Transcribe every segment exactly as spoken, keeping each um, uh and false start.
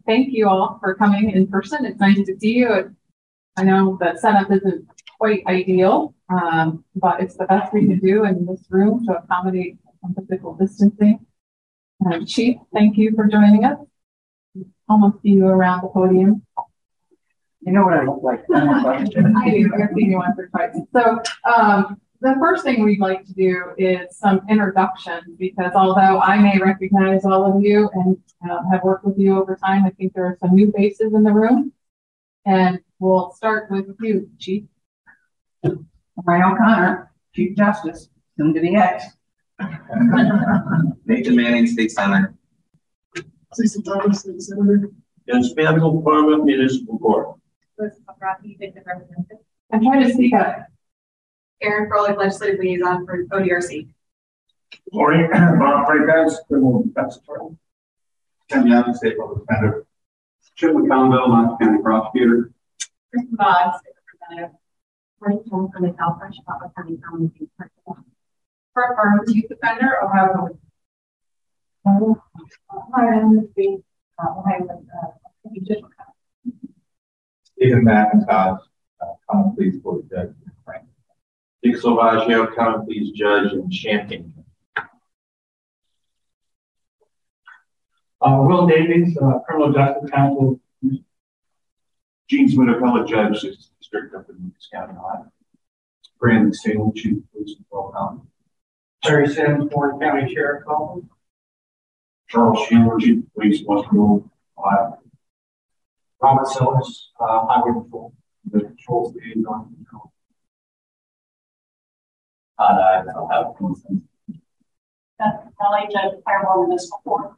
thank you all for coming in person. It's nice to see you. I know that setup isn't quite ideal, um, but it's the best we can do in this room to accommodate some physical distancing. And Chief, thank you for joining us. Almost see you around the podium. You know what I look like? I do. I've seen you once or twice. So um, the first thing we'd like to do is some introductions, because although I may recognize all of you and uh, have worked with you over time, I think there are some new faces in the room. And we'll start with you, Chief. Ryan O'Connor, Chief Justice, soon to the X. Nathan Manning, State Senator. Cecil Thomas, State Senator. Judge Spaniel, Parma Municipal Court. I'm trying to speak up. Aaron Froelich, Legislative Liaison for O D R C. Good morning, Bob Freitag, Criminal Defense Attorney. Ken Young, State Public Defender. Chip McConville, Monmouth County Prosecutor. Kristen Boggs, State Representative. Martin Jones from the Cal Fresh, Monmouth County Common Principal. For Farm Youth Defender, Ohio. Ohio, the Ohio Judicial Council. Stephen McIntosh, uh, Common Pleas Board Judge. Dick Salvaggio, Common Pleas Judge in Champaign. Uh, Will Davies, uh, Criminal Justice Counsel. Gene Smith, Appellate Judge, sixth District up in Lucas County, Ohio. Brandon Staley, Chief of Police in Fall County. Terry Sims, Warren County Sheriff's Office. Charles Sheeler, Chief of Police, Western Ohio. Robert Sellers, uh, Highway Patrol. The Patrol Liaison Control. Uh, I'll have consent. That's Kelly, Judge Firewall Municipal Court.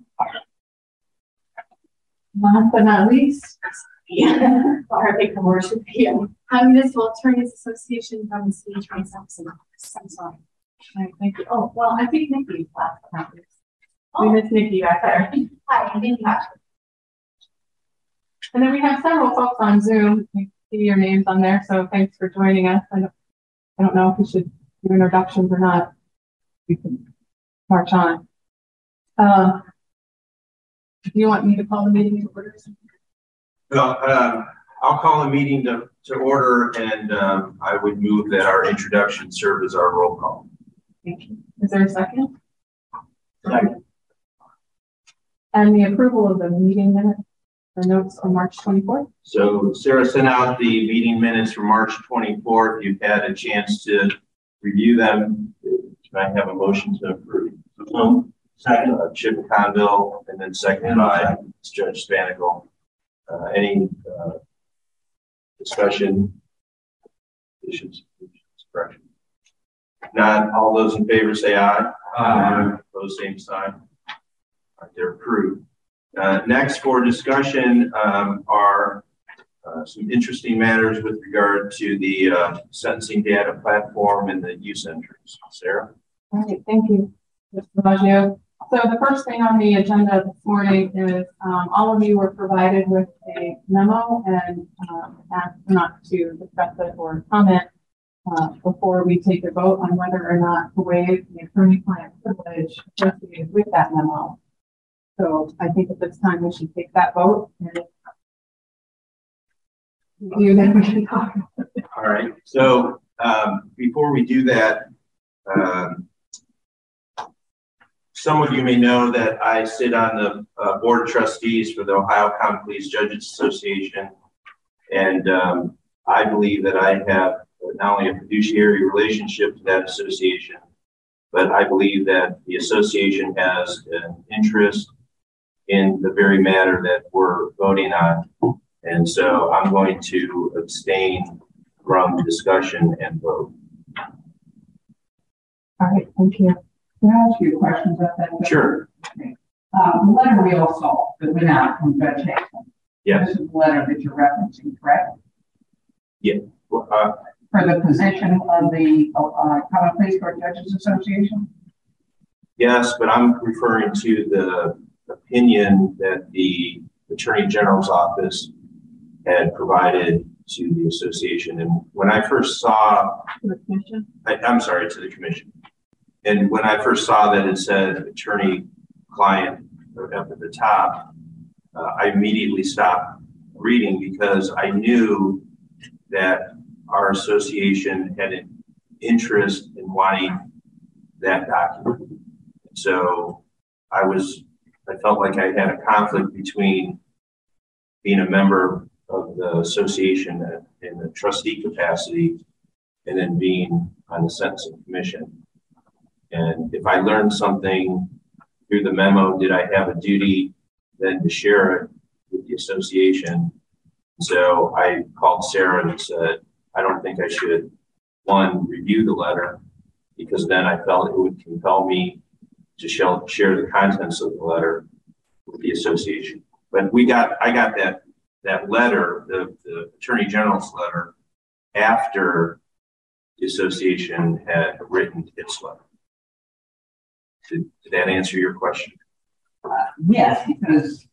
Last but not least, Yeah, our big commercial. Yeah. Ohio Municipal Attorneys Association from the City Attorney's Office. I'm sorry. all right, thank you. Oh, well, I think Nikki's last but not least. We miss Nikki back there. Hi, I'm Nikki. And then we have several folks on Zoom. You see your names on there, so thanks for joining us. I don't, I don't know if we should do introductions or not. We can march on. Um, do you want me to call the meeting to order? Well, um, I'll call the meeting to, to order, and um, I would move that our introduction serve as our roll call. Thank you. Is there a second? Second. And the approval of the meeting minutes, the notes on March twenty-fourth. So Sarah sent out the meeting minutes for March twenty-fourth. You've had a chance to review them. Can I have a motion to approve? So, second, uh, Chip McConville, and then seconded by Judge Spaniel. Uh, any uh, discussion, issues, correction? Not all those in favor say aye. Aye. Opposed, same sign. All right, they're approved. Uh, next for discussion um, are uh, some interesting matters with regard to the uh, sentencing data platform and the use entries. Sarah? All right, thank you, Mister Baggio. So the first thing on the agenda this morning is um, all of you were provided with a memo and um, asked not to discuss it or comment uh, before we take a vote on whether or not to waive the attorney-client privilege associated with that memo. So I think at this time we should take that vote. And you then we can talk. All right. So um, before we do that, um, some of you may know that I sit on the uh, Board of Trustees for the Ohio Common Pleas Judges Association. And um, I believe that I have not only a fiduciary relationship to that association, but I believe that the association has an interest in the very matter that we're voting on. And so I'm going to abstain from discussion and vote. All right, thank you. Can I ask you questions about that? Sure. Okay. Um, the letter we all saw that went out from Judge Hazen. Yes. This is the letter that you're referencing, correct? Yeah. Well, uh, For the position of the uh, Common Pleas Court Judges Association? yes, but I'm referring to the opinion that the Attorney General's office had provided to the association. And when I first saw, The commission. I, I'm sorry, to the commission. And when I first saw that it said attorney client up at the top, uh, I immediately stopped reading because I knew that our association had an interest in wanting that document. So I was, I felt like I had a conflict between being a member of the association in the trustee capacity and then being on the sentencing commission. And if I learned something through the memo, did I have a duty then to share it with the association? So I called Sarah and said, I don't think I should, one, review the letter, because then I felt it would compel me to share the contents of the letter with the association. But we got, I got that, that letter, the, the Attorney General's letter, after the association had written its letter. Did, did that answer your question? Uh, yes, because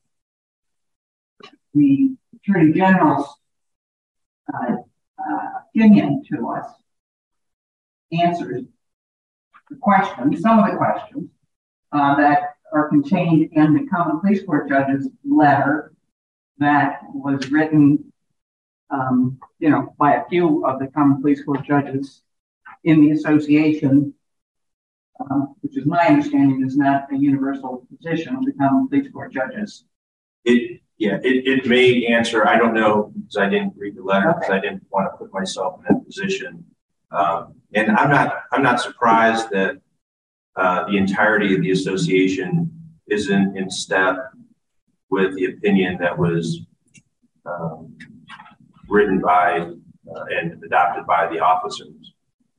the Attorney General's uh, uh, opinion to us answers the questions, some of the questions uh, that are contained in the Common Police Court Judge's letter that was written, um, you know, by a few of the Common Police Court Judges in the association, uh, which is my understanding is not a universal position of the Common Police Court Judges. It, yeah, it, it may answer, I don't know, because I didn't read the letter, because okay. I didn't want to put myself in that position. Um, and I'm not, I'm not surprised that uh, the entirety of the association isn't in step with the opinion that was um, written by uh, and adopted by the officers.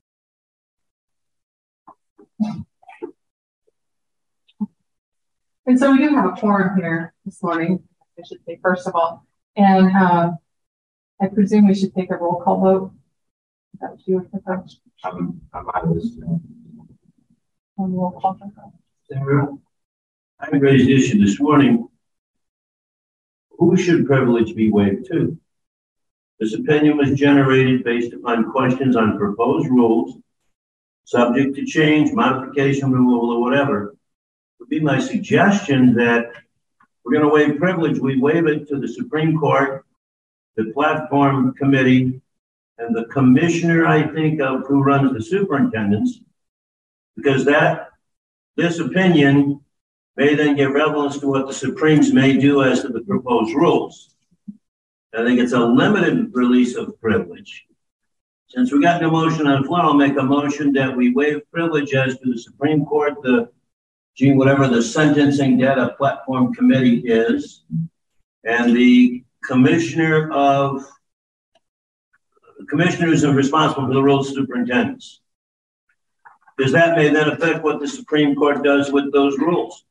And so we do have a forum here this morning, I should say, first of all. And um, I presume we should take a roll call vote. Is that what you would prefer? I'm, I'm on this. On roll call. Sarah, I raised the issue this morning. Who should privilege be waived to? This opinion was generated based upon questions on proposed rules, subject to change, modification, removal, or whatever. It would be my suggestion that we're going to waive privilege. We waive it to the Supreme Court, the platform committee, and the commissioner, I think, of who runs the superintendents, because that this opinion may then give relevance to what the Supremes may do as to the proposed rules. I think it's a limited release of privilege. Since we got no motion on the floor, I'll make a motion that we waive privilege as to the Supreme Court, the gee, whatever the sentencing data platform committee is, and the commissioner of the commissioners are responsible for the rules superintendents. Because that may then affect what the Supreme Court does with those rules.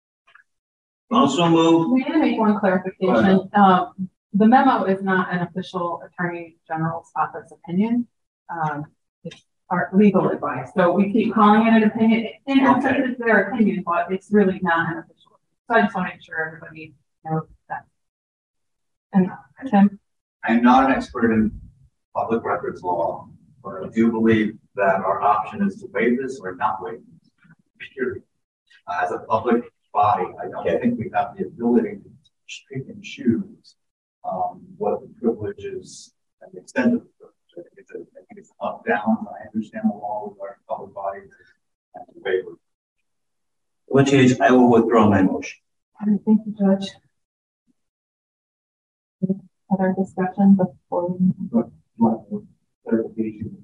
Also move. May I make one clarification? Um, the memo is not an official Attorney General's office opinion. Um, it's our legal advice. So we keep calling it an opinion. In essence, okay. It's their opinion, but it's really not an official. So I just want to make sure everybody knows that. And Tim? I'm not an expert in public records law, but I do believe that our option is to waive this or not waive this. Period. Uh, as a public body, I don't okay. think we have the ability to pick and choose um, what the privilege is and the extent of the privilege. I think it's, a, I think it's up down. I understand the law with our public bodies and to waive it. In which case, I will withdraw my motion. Thank you, Judge. Other discussion before we move on? Clarification.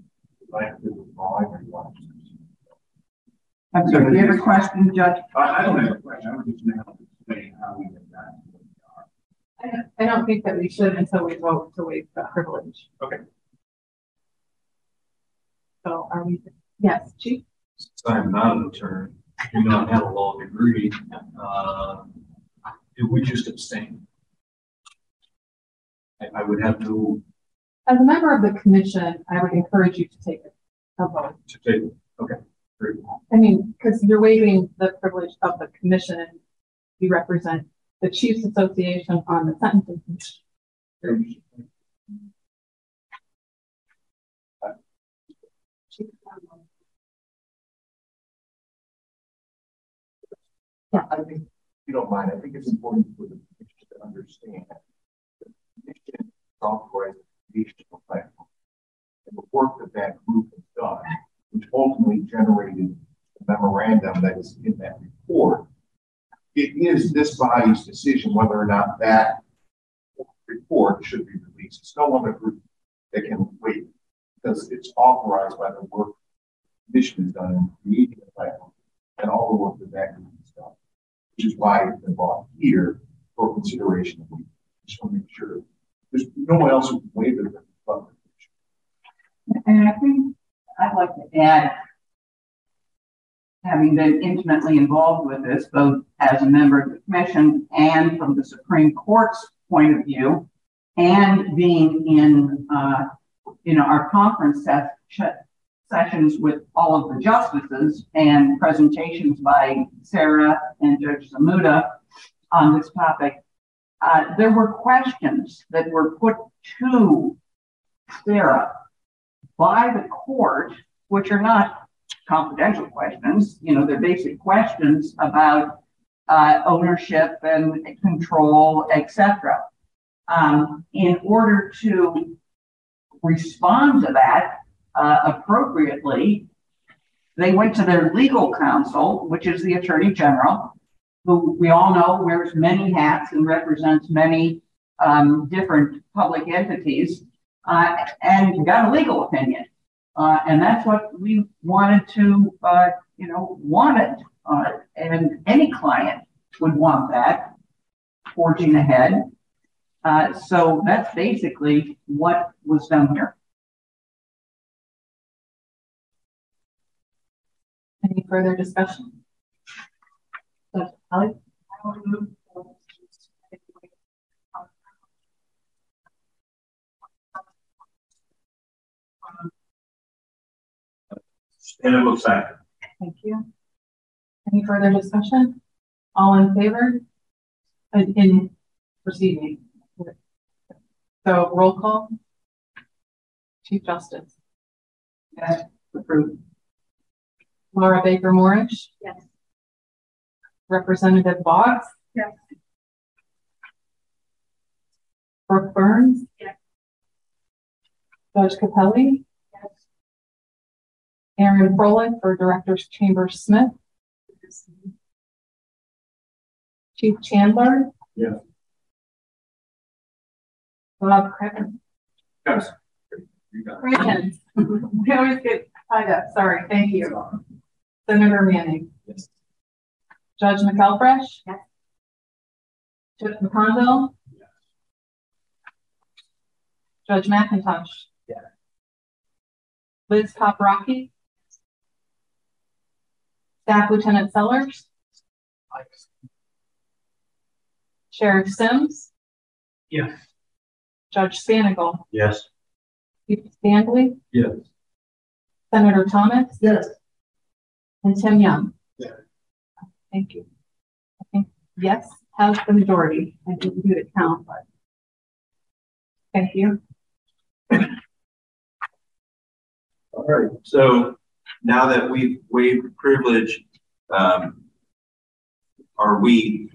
I'm sorry, do you have a question, Judge? I, I don't have a question. I was just now explaining how we did that. I don't, I don't think that we should until we vote to waive the privilege. Okay. So are we, yes, Chief? Since I'm not an attorney, do not have a law degree, uh, do we just abstain? I, I would have no. As a member of the commission, I would encourage you to take a vote. To take it. Okay. Great. I mean, because you're waiving the privilege of the commission. You represent the Chiefs Association on the sentencing commission. Yeah, I think, if you don't mind, I think it's important for the to understand that the commission is authorized the creation of a platform. And the work that that group has done, which ultimately generated the memorandum that is in that report, it is this body's decision whether or not that report should be released. It's no longer a group that can wait because it's authorized by the work the commission has done in creating the platform and all the work that that group has done, which is why it's been brought here for consideration. We just want to make sure there's no one else who can waive it but the commission. And I think I'd like to add, having been intimately involved with this, both as a member of the commission and from the Supreme Court's point of view, and being in, uh, you know, our conference set, sessions with all of the justices and presentations by Sarah and Judge Zamuda on this topic, uh, there were questions that were put to Sarah by the court, which are not confidential questions. You know, they're basic questions about uh, ownership and control, et cetera. Um, in order to respond to that uh, appropriately, they went to their legal counsel, which is the Attorney General, who we all know wears many hats and represents many um, different public entities, uh, and got a legal opinion. Uh, and that's what we wanted to, uh, you know, wanted. Uh, and any client would want that forging ahead. Uh, so that's basically what was done here. Any further discussion? Judge Kelly? And it looks like. Thank you. Any further discussion? All in favor? In, in proceeding. So roll call. Chief Justice. Yes. Approved. Laura Baker Morrish. Yes. Representative Boggs. Yes. Brooke Burns. Yes. Judge Capelli. Yes. Aaron Froelich for Directors Chambers Smith. Yes. Chief Chandler. Yes. Bob Craven. Yes. You got it. Craven. We always get tied up. Sorry. Thank you. Senator Manning. Yes. Judge McElfresh. Yes. Judge McConville. Yes. Judge McIntosh. Yes. Liz Paprocki. Staff Lieutenant Sellers. Yes. Sheriff Sims. Yes. Judge Spanigal. Yes. Chief Stanley. Yes. Senator Thomas. Yes. And Tim Young. Yes. Thank you. I think yes has the majority. I didn't do the count, but thank you. All right. So now that we've waived privilege, um, are we,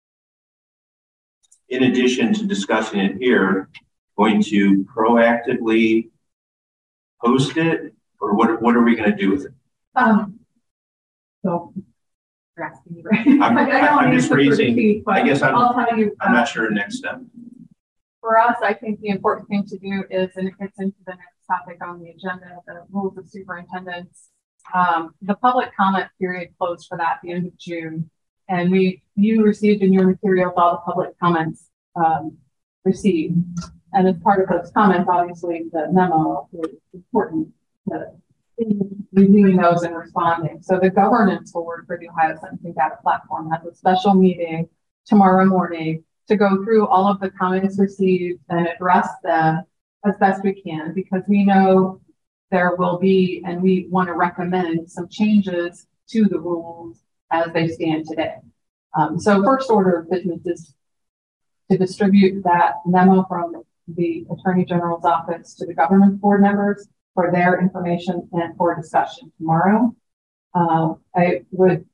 in addition to discussing it here, going to proactively post it, or what? What are we going to do with it? Um. So you're asking me, right? I'm, I don't I'm just answer for the raising. chief, but I guess I'm. I'll tell you. I'm uh, not sure. Next step. For us, I think the important thing to do is, and it gets into the next topic on the agenda, the rules of superintendents. Um, the public comment period closed for that at the end of June. And we, you received in your materials all the public comments um, received. And as part of those comments, obviously the memo is important to in reviewing those and responding. So the governance board for the Ohio Sentencing Data Platform has a special meeting tomorrow morning to go through all of the comments received and address them as best we can, because we know there will be, and we want to recommend some changes to the rules as they stand today. Um, so first order of business is to distribute that memo from the Attorney General's office to the governance board members for their information and for discussion tomorrow. Um, I would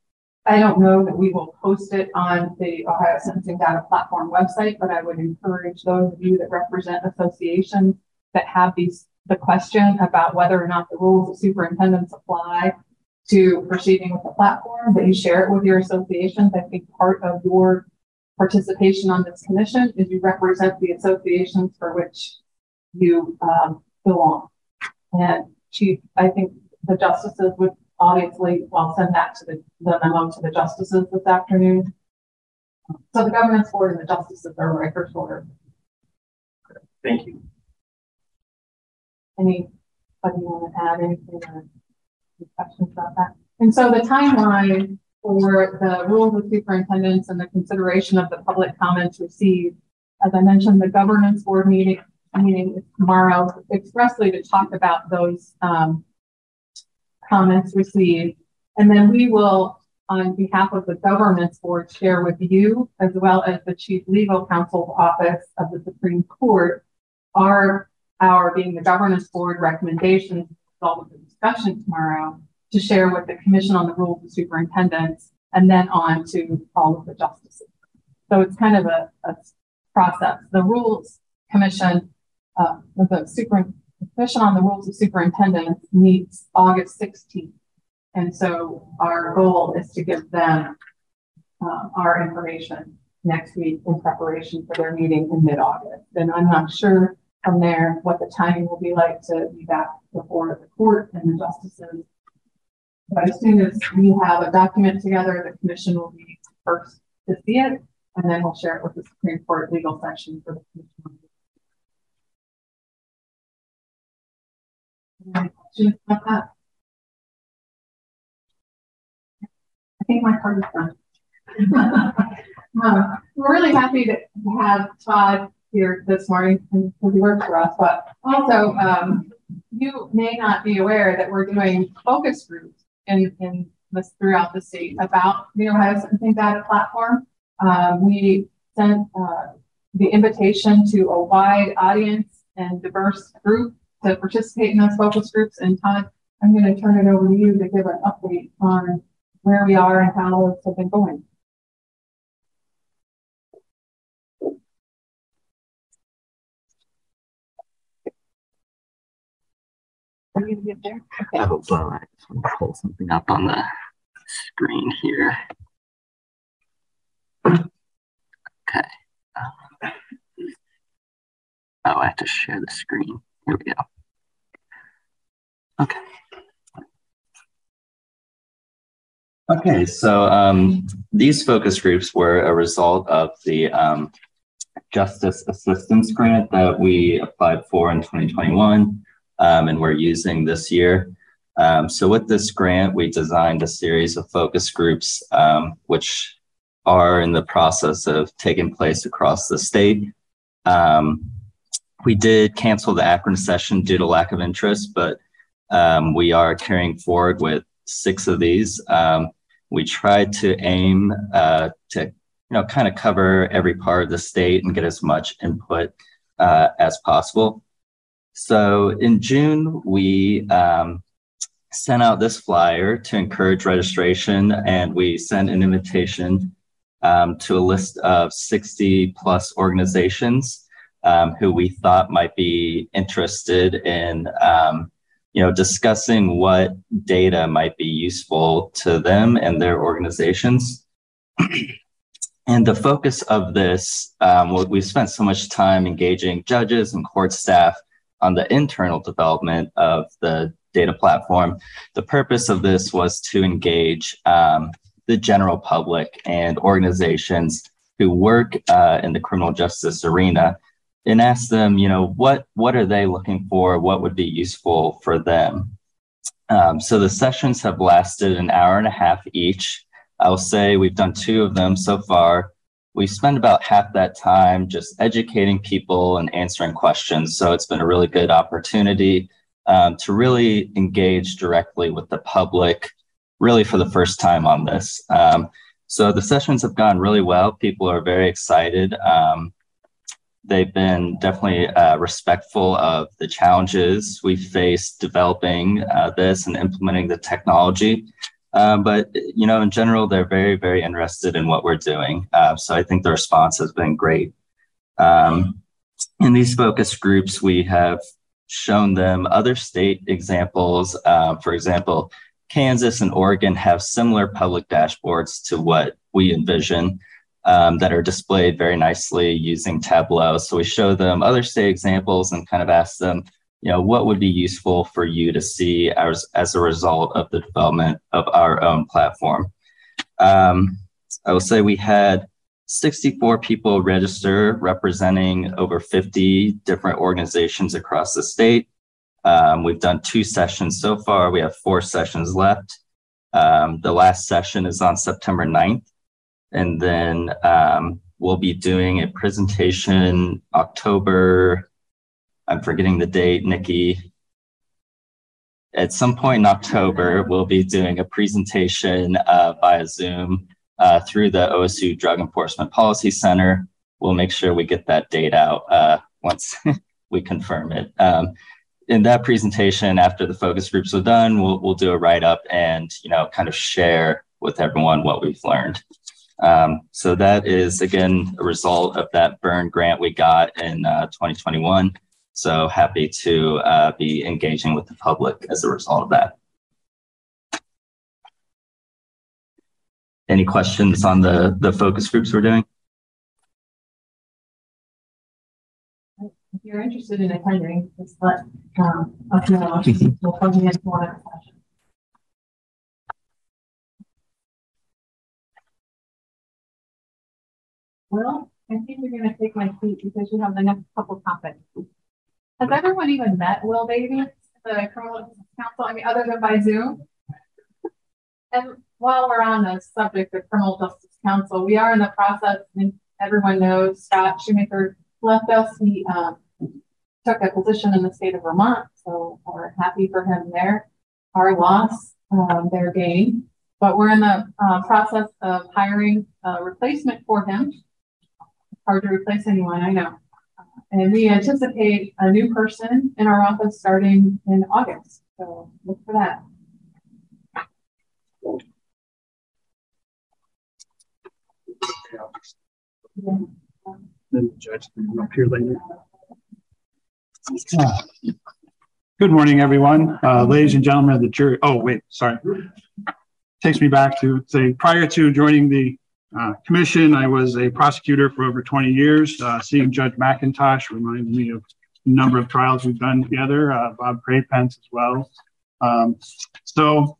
I don't know that we will post it on the Ohio Sentencing Data Platform website, but I would encourage those of you that represent associations that have these, the question about whether or not the rules of superintendents apply to proceeding with the platform, that you share it with your associations. I think part of your participation on this commission is you represent the associations for which you um, belong. And Chief, I think the justices would obviously, well, send that to the, the memo to the justices this afternoon. So the governance board and the justices are records order. Thank you. Anybody want to add anything or any questions about that? And so the timeline for the rules of superintendents and the consideration of the public comments received, as I mentioned, the governance board meeting meeting is tomorrow expressly to talk about those um, comments received. And then we will, on behalf of the governance board, share with you, as well as the Chief Legal Counsel's Office of the Supreme Court, our, our being the governance board recommendations, result of the discussion tomorrow, to share with the Commission on the Rules of Superintendents, and then on to all of the justices. So it's kind of a, a process. The Rules Commission, uh, the super, Commission on the Rules of Superintendents meets August sixteenth. And so our goal is to give them uh, our information next week in preparation for their meeting in mid-August. And I'm not sure from there what the timing will be like to be back before the court and the justices. But as soon as we have a document together, the commission will be first to see it, and then we'll share it with the Supreme Court legal section for the commission. Any questions about that? I think my part is done. um, we're really happy to have Todd here this morning because he works for us, but also um, you may not be aware that we're doing focus groups in, in this throughout the state about the Ohio Sentencing Data Platform. Um, we sent uh, the invitation to a wide audience and diverse group to participate in those focus groups. And Todd, I'm going to turn it over to you to give an update on where we are and how those have been going. Are you going to get there? Okay. Oh, well, I just want to pull something up on the screen here. Okay. Uh, oh, I have to share the screen. Here we go. Okay. Okay, so um, these focus groups were a result of the um, Justice Assistance Grant that we applied for in twenty twenty-one. Um, and we're using this year. Um, so with this grant, we designed a series of focus groups, um, which are in the process of taking place across the state. Um, we did cancel the Akron session due to lack of interest, but um, we are carrying forward with six of these. Um, we tried to aim uh, to, you know, kind of cover every part of the state and get as much input uh, as possible. So in June, we um, sent out this flyer to encourage registration, and we sent an invitation um, to a list of sixty plus organizations um, who we thought might be interested in, um, you know, discussing what data might be useful to them and their organizations. And the focus of this, um, well, we spent so much time engaging judges and court staff on the internal development of the data platform. The purpose of this was to engage um, the general public and organizations who work uh, in the criminal justice arena and ask them, you know, what, what are they looking for? What would be useful for them? Um, so the sessions have lasted an hour and a half each. I'll say we've done two of them so far. We spend about half that time just educating people and answering questions. So it's been a really good opportunity um, to really engage directly with the public, really for the first time on this. Um, so the sessions have gone really well. People are very excited. Um, they've been definitely uh, respectful of the challenges we faced developing uh, this and implementing the technology. Um, but, you know, in general, they're very, very interested in what we're doing. Uh, so I think the response has been great. Um, in these focus groups, we have shown them other state examples. Uh, for example, Kansas and Oregon have similar public dashboards to what we envision um, that are displayed very nicely using Tableau. So we show them other state examples and kind of ask them, you know, what would be useful for you to see as, as a result of the development of our own platform. Um, I will say we had sixty-four people register representing over fifty different organizations across the state. Um, we've done two sessions so far. We have four sessions left. Um, the last session is on September ninth. And then um, we'll be doing a presentation October, I'm forgetting the date, Nikki. At some point in October, we'll be doing a presentation uh, via Zoom uh, through the O S U Drug Enforcement Policy Center. We'll make sure we get that date out uh, once we confirm it. Um, in that presentation, after the focus groups are done, we'll, we'll do a write-up and, you know, kind of share with everyone what we've learned. Um, so that is, again, a result of that burn grant we got in uh, twenty twenty-one. So happy to uh, be engaging with the public as a result of that. Any questions on the, the focus groups we're doing? If you're interested in attending, just let um, us know. We'll plug you into one of the sessions. Well, I think you're going to take my seat because you have the next couple topics. Has everyone even met Will Davies, the Criminal Justice Council? I mean, other than by Zoom? And while we're on the subject of Criminal Justice Council, we are in the process, and everyone knows Scott Shoemaker left us. He um, took a position in the state of Vermont, so we're happy for him there. Our loss, um, their gain. But we're in the uh, process of hiring a replacement for him. Hard to replace anyone, I know. Uh, and we anticipate a new person in our office starting in August. So look for that. Yeah. Then the judge will up here later. Uh, good morning, everyone. Uh, ladies and gentlemen of the jury. Oh, wait, sorry. Takes me back to say prior to joining the uh, commission, I was a prosecutor for over twenty years. Uh, seeing Judge McIntosh reminded me of a number of trials we've done together, uh, Bob Craypence as well. Um, so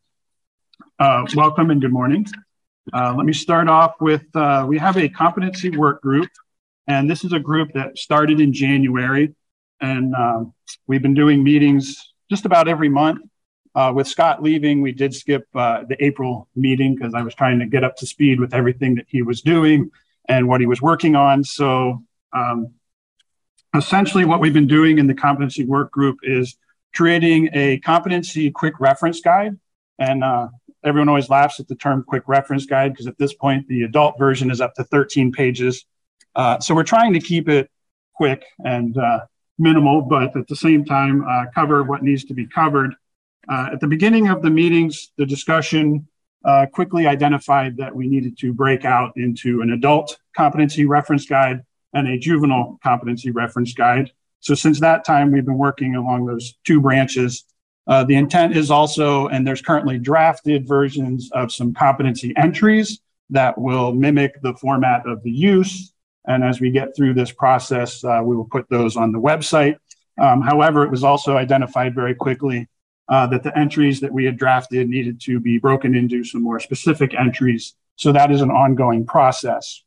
uh, welcome and good morning. Uh, let me start off with, uh, we have a competency work group, and this is a group that started in January, and um, we've been doing meetings just about every month. Uh, with Scott leaving, we did skip uh, the April meeting because I was trying to get up to speed with everything that he was doing and what he was working on. So um, essentially what we've been doing in the competency work group is creating a competency quick reference guide. And uh, everyone always laughs at the term quick reference guide because at this point, the adult version is up to thirteen pages. Uh, so we're trying to keep it quick and uh, minimal, but at the same time, uh, cover what needs to be covered. Uh, at the beginning of the meetings, the discussion uh, quickly identified that we needed to break out into an adult competency reference guide and a juvenile competency reference guide. So since that time, we've been working along those two branches. Uh, the intent is also, and there's currently drafted versions of some competency entries that will mimic the format of the use. And as we get through this process, uh, we will put those on the website. Um, however, it was also identified very quickly Uh, that the entries that we had drafted needed to be broken into some more specific entries. So that is an ongoing process.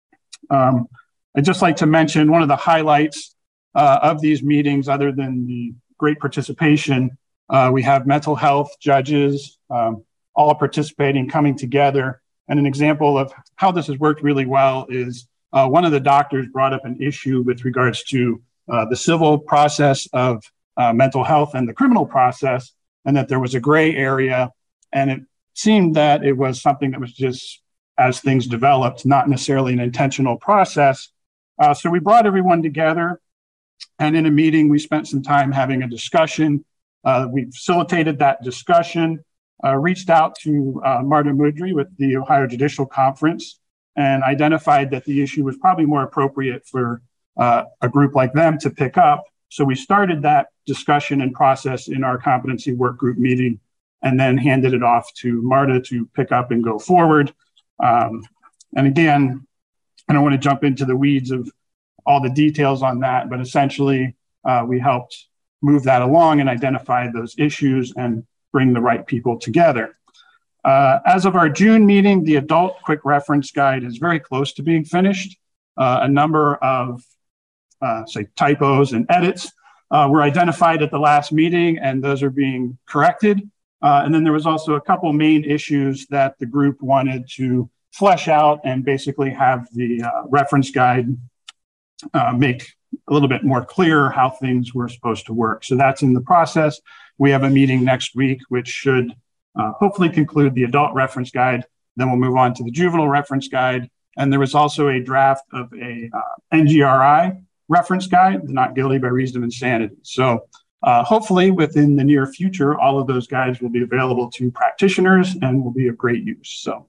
Um, I'd just like to mention one of the highlights uh, of these meetings, other than the great participation, uh, we have mental health judges um, all participating, coming together. And an example of how this has worked really well is uh, one of the doctors brought up an issue with regards to uh, the civil process of uh, mental health and the criminal process, and that there was a gray area. And it seemed that it was something that was just, as things developed, not necessarily an intentional process. Uh, so we brought everyone together, and in a meeting, we spent some time having a discussion. Uh, we facilitated that discussion. uh, reached out to uh, Marta Mudry with the Ohio Judicial Conference and identified that the issue was probably more appropriate for uh, a group like them to pick up. So we started that discussion and process in our competency work group meeting and then handed it off to Marta to pick up and go forward. Um, and again, I don't want to jump into the weeds of all the details on that, but essentially uh, we helped move that along and identify those issues and bring the right people together. Uh, as of our June meeting, the adult quick reference guide is very close to being finished. Uh, a number of, uh, say, typos and edits uh, were identified at the last meeting, and those are being corrected. Uh, and then there was also a couple main issues that the group wanted to flesh out and basically have the uh, reference guide uh, make a little bit more clear how things were supposed to work. So that's in the process. We have a meeting next week, which should uh, hopefully conclude the adult reference guide. Then we'll move on to the juvenile reference guide. And there was also a draft of a uh, N G R I reference guide, the not guilty by reason of insanity. So uh, hopefully within the near future, all of those guides will be available to practitioners and will be of great use. So,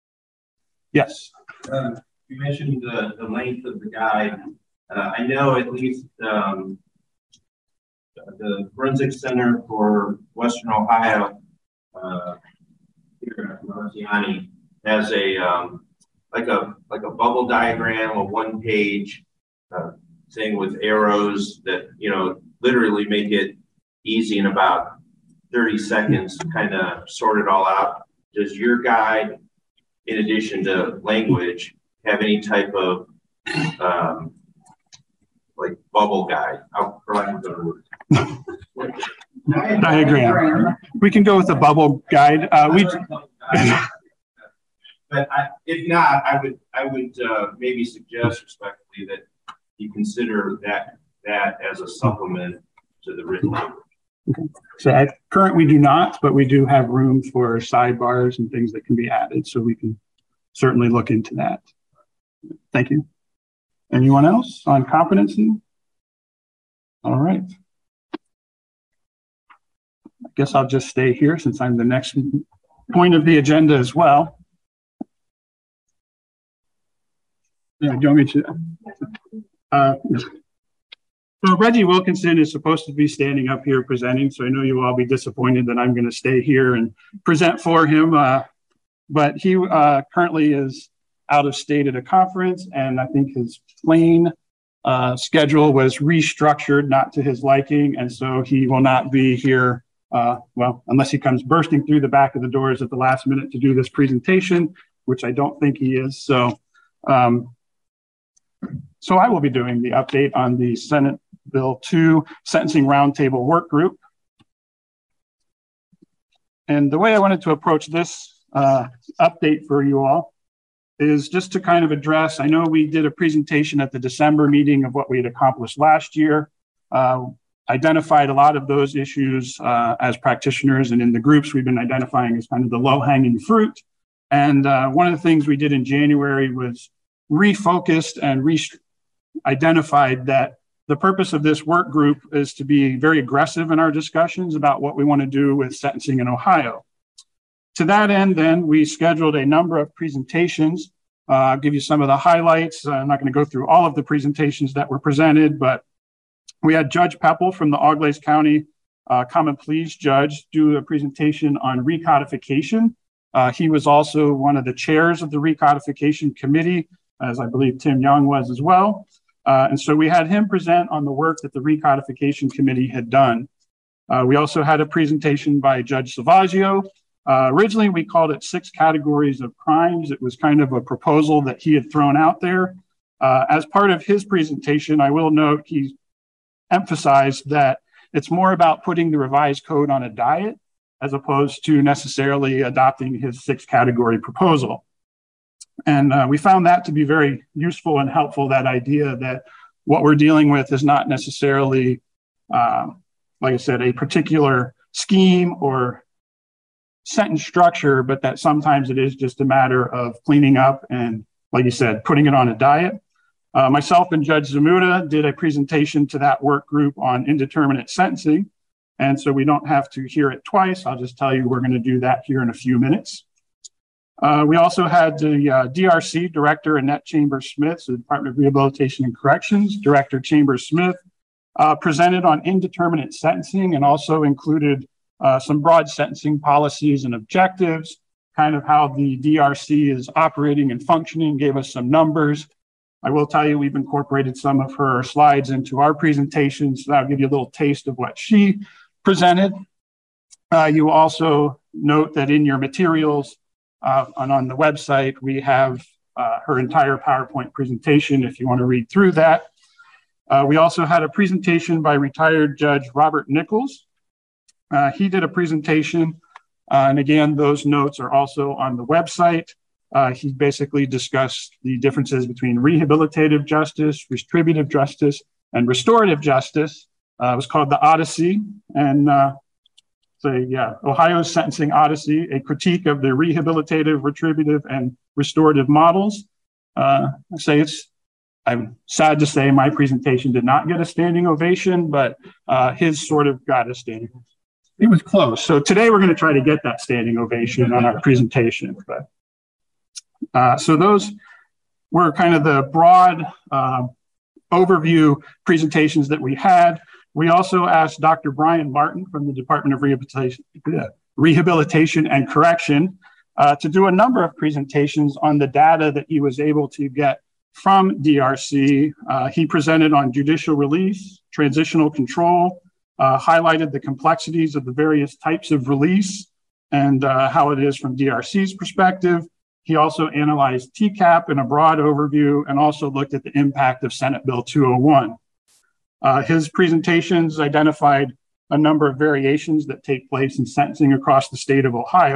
yes. Uh, you mentioned the, the length of the guide. Uh, I know at least um, the Forensic Center for Western Ohio uh, here at Marciani has a um, like a like a bubble diagram, a one page uh, thing with arrows that, you know, literally make it easy in about thirty seconds to kind of sort it all out. Does your guide, in addition to language, have any type of um, like bubble guide? I'll provide the word. Diagram. We can go with the bubble guide. Uh, we. But I, if not, I would I would uh, maybe suggest respectfully that you consider that that as a supplement to the written language. Okay. So at current we do not, but we do have room for sidebars and things that can be added. So we can certainly look into that. Thank you. Anyone else on competency? All right. I guess I'll just stay here since I'm the next point of the agenda as well. Yeah, do you want me to? Uh, so Reggie Wilkinson is supposed to be standing up here presenting, so I know you will all be disappointed that I'm going to stay here and present for him. Uh, but he uh, currently is out of state at a conference, and I think his plane uh, schedule was restructured not to his liking, and so he will not be here, uh, well, unless he comes bursting through the back of the doors at the last minute to do this presentation, which I don't think he is. So, um, so I will be doing the update on the Senate Bill two Sentencing Roundtable Work Group. And the way I wanted to approach this uh, update for you all is just to kind of address, I know we did a presentation at the December meeting of what we had accomplished last year, uh, identified a lot of those issues uh, as practitioners and in the groups we've been identifying as kind of the low-hanging fruit. And uh, one of the things we did in January was refocused and re-identified that the purpose of this work group is to be very aggressive in our discussions about what we want to do with sentencing in Ohio. To that end, then, we scheduled a number of presentations. Uh, I'll give you some of the highlights. I'm not going to go through all of the presentations that were presented, but we had Judge Pepple from the Auglaize County uh, Common Pleas judge do a presentation on recodification. Uh, he was also one of the chairs of the recodification committee, as I believe Tim Young was as well. Uh, and so we had him present on the work that the recodification committee had done. Uh, we also had a presentation by Judge Salvaggio. Uh, originally, we called it six categories of crimes. It was kind of a proposal that he had thrown out there. Uh, as part of his presentation, I will note he emphasized that it's more about putting the revised code on a diet as opposed to necessarily adopting his six category proposal. And uh, we found that to be very useful and helpful, that idea that what we're dealing with is not necessarily, uh, like I said, a particular scheme or sentence structure, but that sometimes it is just a matter of cleaning up and, like you said, putting it on a diet. Uh, myself and Judge Zamuda did a presentation to that work group on indeterminate sentencing. And so we don't have to hear it twice. I'll just tell you we're going to do that here in a few minutes. Uh, we also had the uh, D R C Director Annette Chambers Smith, so the Department of Rehabilitation and Corrections, Director Chambers Smith, uh, presented on indeterminate sentencing and also included uh, some broad sentencing policies and objectives, kind of how the D R C is operating and functioning, gave us some numbers. I will tell you we've incorporated some of her slides into our presentation, so that'll give you a little taste of what she presented. Uh, you also note that in your materials uh, and on the website, we have uh, her entire PowerPoint presentation if you want to read through that. Uh, we also had a presentation by retired Judge Robert Nichols. Uh, he did a presentation, uh, and again, those notes are also on the website. Uh, he basically discussed the differences between rehabilitative justice, retributive justice, and restorative justice. Uh, it was called the Odyssey, and uh, so yeah, Ohio's Sentencing Odyssey, a critique of the rehabilitative, retributive, and restorative models. Uh, I say it's, I'm sad to say my presentation did not get a standing ovation, but uh, his sort of got a standing ovation. It was close. So today we're going to try to get that standing ovation on our presentation. But uh, so those were kind of the broad uh, overview presentations that we had. We also asked Doctor Brian Martin from the Department of Rehabilitation, Rehabilitation and Correction uh, to do a number of presentations on the data that he was able to get from D R C. Uh, he presented on judicial release, transitional control, uh, highlighted the complexities of the various types of release and uh, how it is from D R C's perspective. He also analyzed T CAP in a broad overview and also looked at the impact of Senate Bill two oh one. Uh, his presentations identified a number of variations that take place in sentencing across the state of Ohio.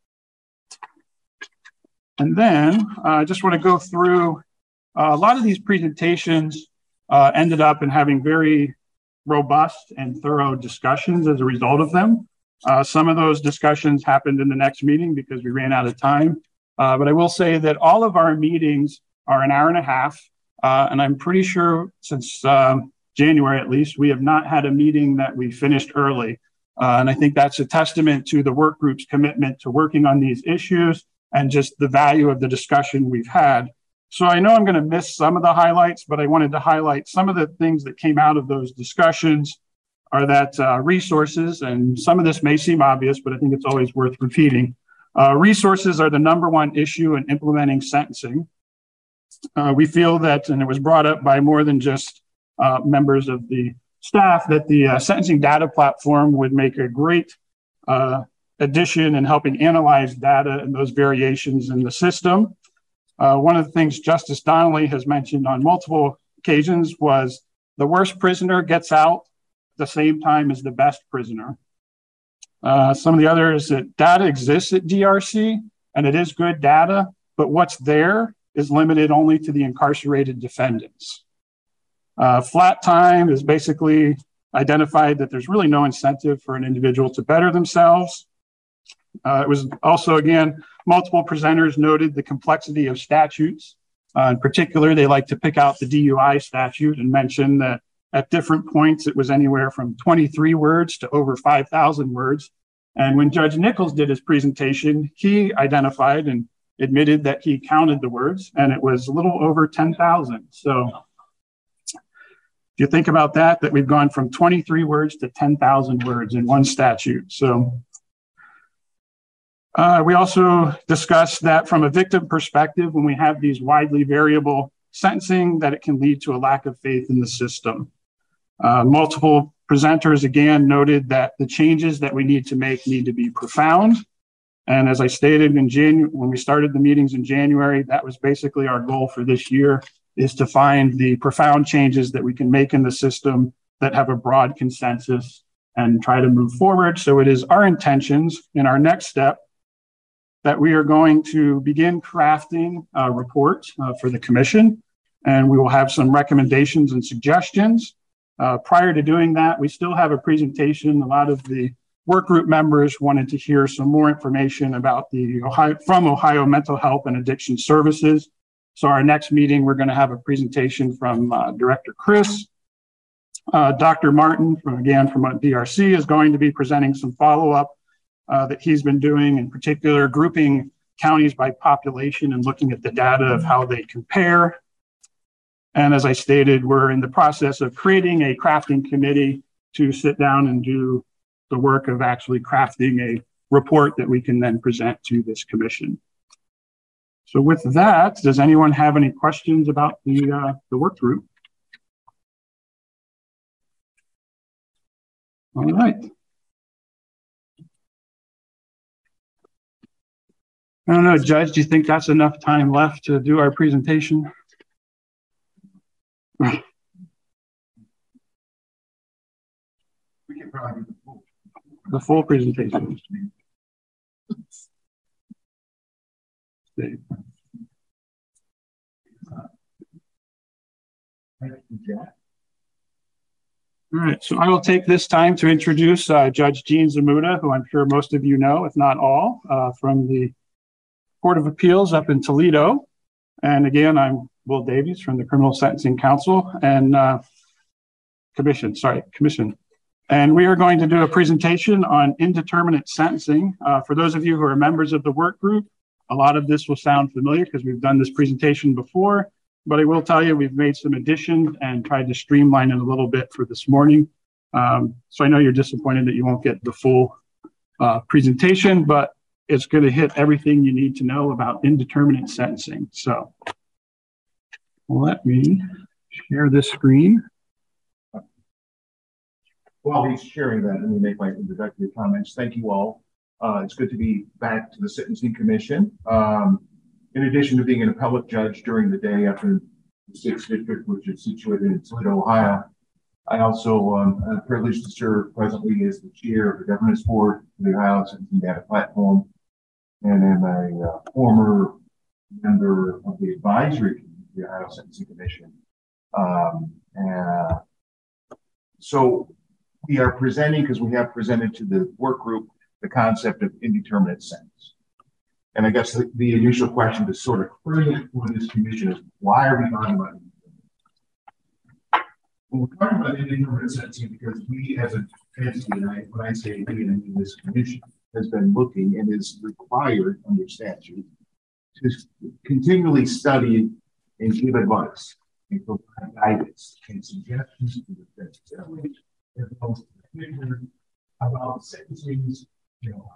And then uh, I just want to go through uh, a lot of these presentations uh, ended up in having very robust and thorough discussions as a result of them. Uh, some of those discussions happened in the next meeting because we ran out of time. Uh, but I will say that all of our meetings are an hour and a half. Uh, and I'm pretty sure since um, January, at least, we have not had a meeting that we finished early. Uh, and I think that's a testament to the work group's commitment to working on these issues and just the value of the discussion we've had. So I know I'm going to miss some of the highlights, but I wanted to highlight some of the things that came out of those discussions are that uh, resources, and some of this may seem obvious, but I think it's always worth repeating. Uh, resources are the number one issue in implementing sentencing. Uh, we feel that, and it was brought up by more than just uh, members of the staff, that the uh, sentencing data platform would make a great uh, addition in helping analyze data and those variations in the system. Uh, one of the things Justice Donnelly has mentioned on multiple occasions was the worst prisoner gets out at the same time as the best prisoner. Uh, some of the others, that data exists at D R C, and it is good data, but what's there is limited only to the incarcerated defendants. Uh, flat time is basically identified that there's really no incentive for an individual to better themselves. Uh, it was also, again, multiple presenters noted the complexity of statutes. Uh, in particular, they like to pick out the D U I statute and mention that at different points, it was anywhere from twenty-three words to over five thousand words. And when Judge Nichols did his presentation, he identified and admitted that he counted the words, and it was a little over ten thousand. So if you think about that, that we've gone from twenty-three words to ten thousand words in one statute. So uh, we also discussed that from a victim perspective, when we have these widely variable sentencing, that it can lead to a lack of faith in the system. Uh, multiple presenters again noted that the changes that we need to make need to be profound. And as I stated in January, when we started the meetings in January, that was basically our goal for this year, is to find the profound changes that we can make in the system that have a broad consensus and try to move forward. So it is our intentions in our next step that we are going to begin crafting a report uh, for the commission, and we will have some recommendations and suggestions. Uh, prior to doing that, we still have a presentation. A lot of the work group members wanted to hear some more information about the Ohio, from Ohio Mental Health and Addiction Services. So our next meeting, we're going to have a presentation from uh, Director Chris uh, Doctor Martin, from, again, from D R C, is going to be presenting some follow-up uh, that he's been doing, in particular, grouping counties by population and looking at the data of how they compare. And as I stated, we're in the process of creating a crafting committee to sit down and do the work of actually crafting a report that we can then present to this commission. So with that, does anyone have any questions about the, uh, the work group? All right. I don't know, Judge, do you think that's enough time left to do our presentation? We can probably do the full, the full presentation. All right, so I will take this time to introduce uh, Judge Jean Zmuda, who I'm sure most of you know, if not all, uh, from the Court of Appeals up in Toledo. And again, I'm Will Davies from the Criminal Sentencing Council and uh, Commission, sorry, Commission. And we are going to do a presentation on indeterminate sentencing. Uh, for those of you who are members of the work group, a lot of this will sound familiar because we've done this presentation before, but I will tell you we've made some additions and tried to streamline it a little bit for this morning. Um, so I know you're disappointed that you won't get the full uh, presentation, but it's going to hit everything you need to know about indeterminate sentencing. So let me share this screen. While he's sharing that, let me make my introductory comments. Thank you all. Uh, it's good to be back to the Sentencing Commission. Um, in addition to being an appellate judge during the day after the sixth district, which is situated in Toledo, Ohio, I also um, am privileged to serve presently as the chair of the governance board for the Ohio Sentencing Data Platform, and am a uh, former member of the advisory committee of the Ohio Sentencing Commission. Um, and, uh, so we are presenting, because we have presented to the work group, the concept of indeterminate sentence. And I guess the, the initial question to sort of frame it for this commission is, why are we talking about it? Well, we're talking about indeterminate sentencing because we as a entity, and I, when I say we, I mean this commission, has been looking and is required under statute to continually study and give advice and provide guidance and suggestions to the defense as well as the about sentencing, you know.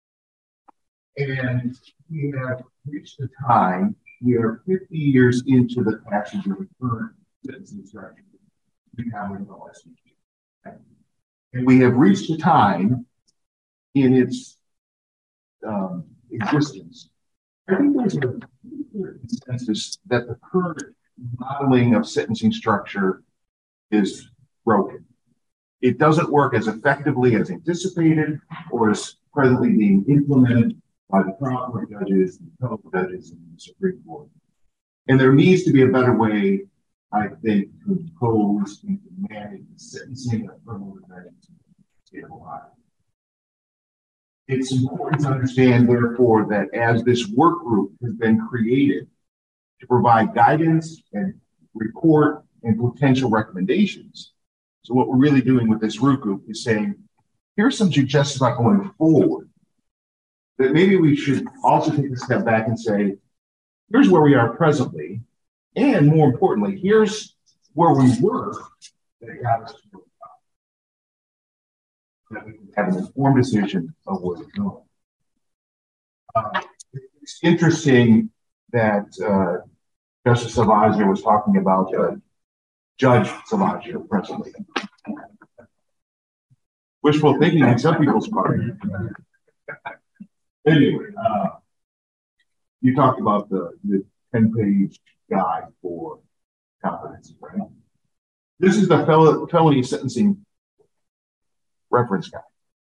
And we have reached the time, we are fifty years into the passage of the current sentencing structure. We have in the last year. And we have reached a time in its um, existence. I think there's a consensus that the current modeling of sentencing structure is broken. It doesn't work as effectively as anticipated or as presently being implemented by the trial court judges, the appellate judges, and the Supreme Court. And there needs to be a better way, I think, to impose and to manage the sentencing of criminal defendants in the state of Ohio. It's important to understand, therefore, that as this work group has been created to provide guidance and report and potential recommendations. So what we're really doing with this work group is saying, here's some suggestions about going forward, that maybe we should also take a step back and say, here's where we are presently, and more importantly, here's where we were that got us to where we are. That we can have an informed decision of where we're going. Uh, it's interesting that uh, Justice Salvaggio was talking about uh, Judge Salvaggio presently. Wishful thinking on some people's part. Anyway, uh, you talked about the, the ten-page guide for competency, right? This is the fel felony sentencing reference guide.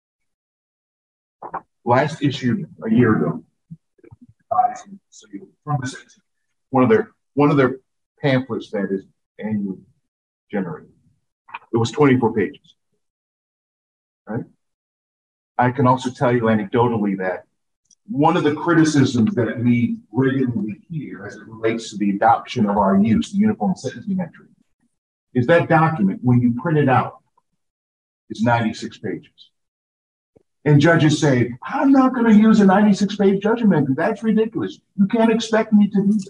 Last issued a year ago. So you, from the sentencing, one of their one of their pamphlets that is annually generated. It was twenty-four pages. Right? I can also tell you anecdotally that one of the criticisms that we regularly hear as it relates to the adoption of our use, the uniform sentencing entry, is that document, when you print it out, is ninety-six pages. And judges say, I'm not going to use a ninety-six page judgment. That's ridiculous. You can't expect me to do that.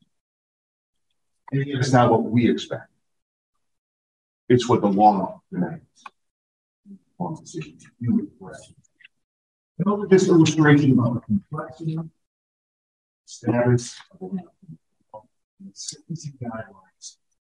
And it's not what we expect. It's what the law demands. You know, this illustration about the complexity, status of the sentencing guidelines.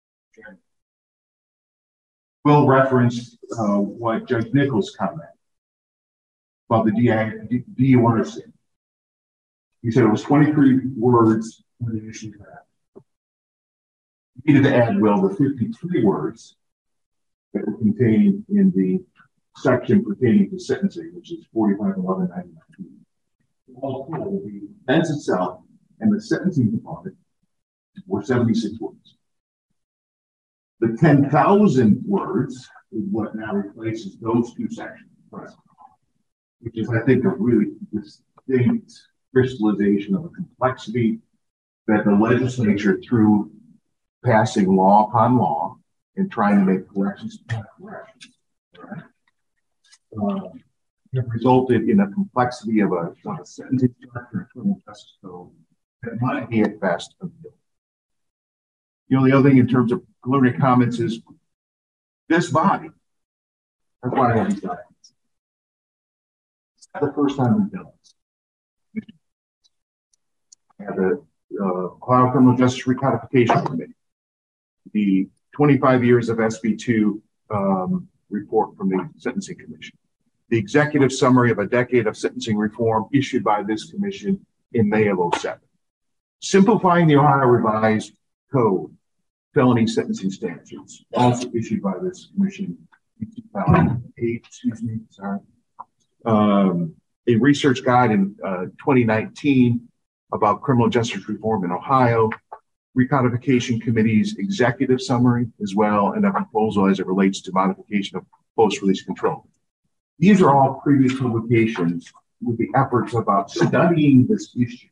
Will reference uh, what Judge Nichols commented about the D U R C. He said it was twenty-three words when it issued that. He needed to add, Will, the fifty-three words that were contained in the section pertaining to sentencing, which is forty-five eleven ninety-nine. All told, the offense itself and the sentencing component were seventy-six words. The ten thousand words is what now replaces those two sections, which is, I think, a really distinct crystallization of the complexity that the legislature, through passing law upon law and trying to make corrections upon corrections, right, uh, have resulted in a complexity of a, of a sentencing structure and criminal justice code that might be at best a bill. The only other thing in terms of preliminary comments is this body. That's why I have these documents. It's not the first time we've done this. I have the uh, Ohio Criminal Justice Recodification Committee, the twenty-five years of S B two um, report from the Sentencing Commission, the executive summary of a decade of sentencing reform issued by this commission in May of oh seven, simplifying the Ohio Revised Code felony sentencing statutes, also issued by this commission in two thousand eight, excuse me, sorry. Um, a research guide in uh, twenty nineteen about criminal justice reform in Ohio, Recodification Committee's executive summary as well, and a proposal as it relates to modification of post-release control. These are all previous publications with the efforts about studying this issue.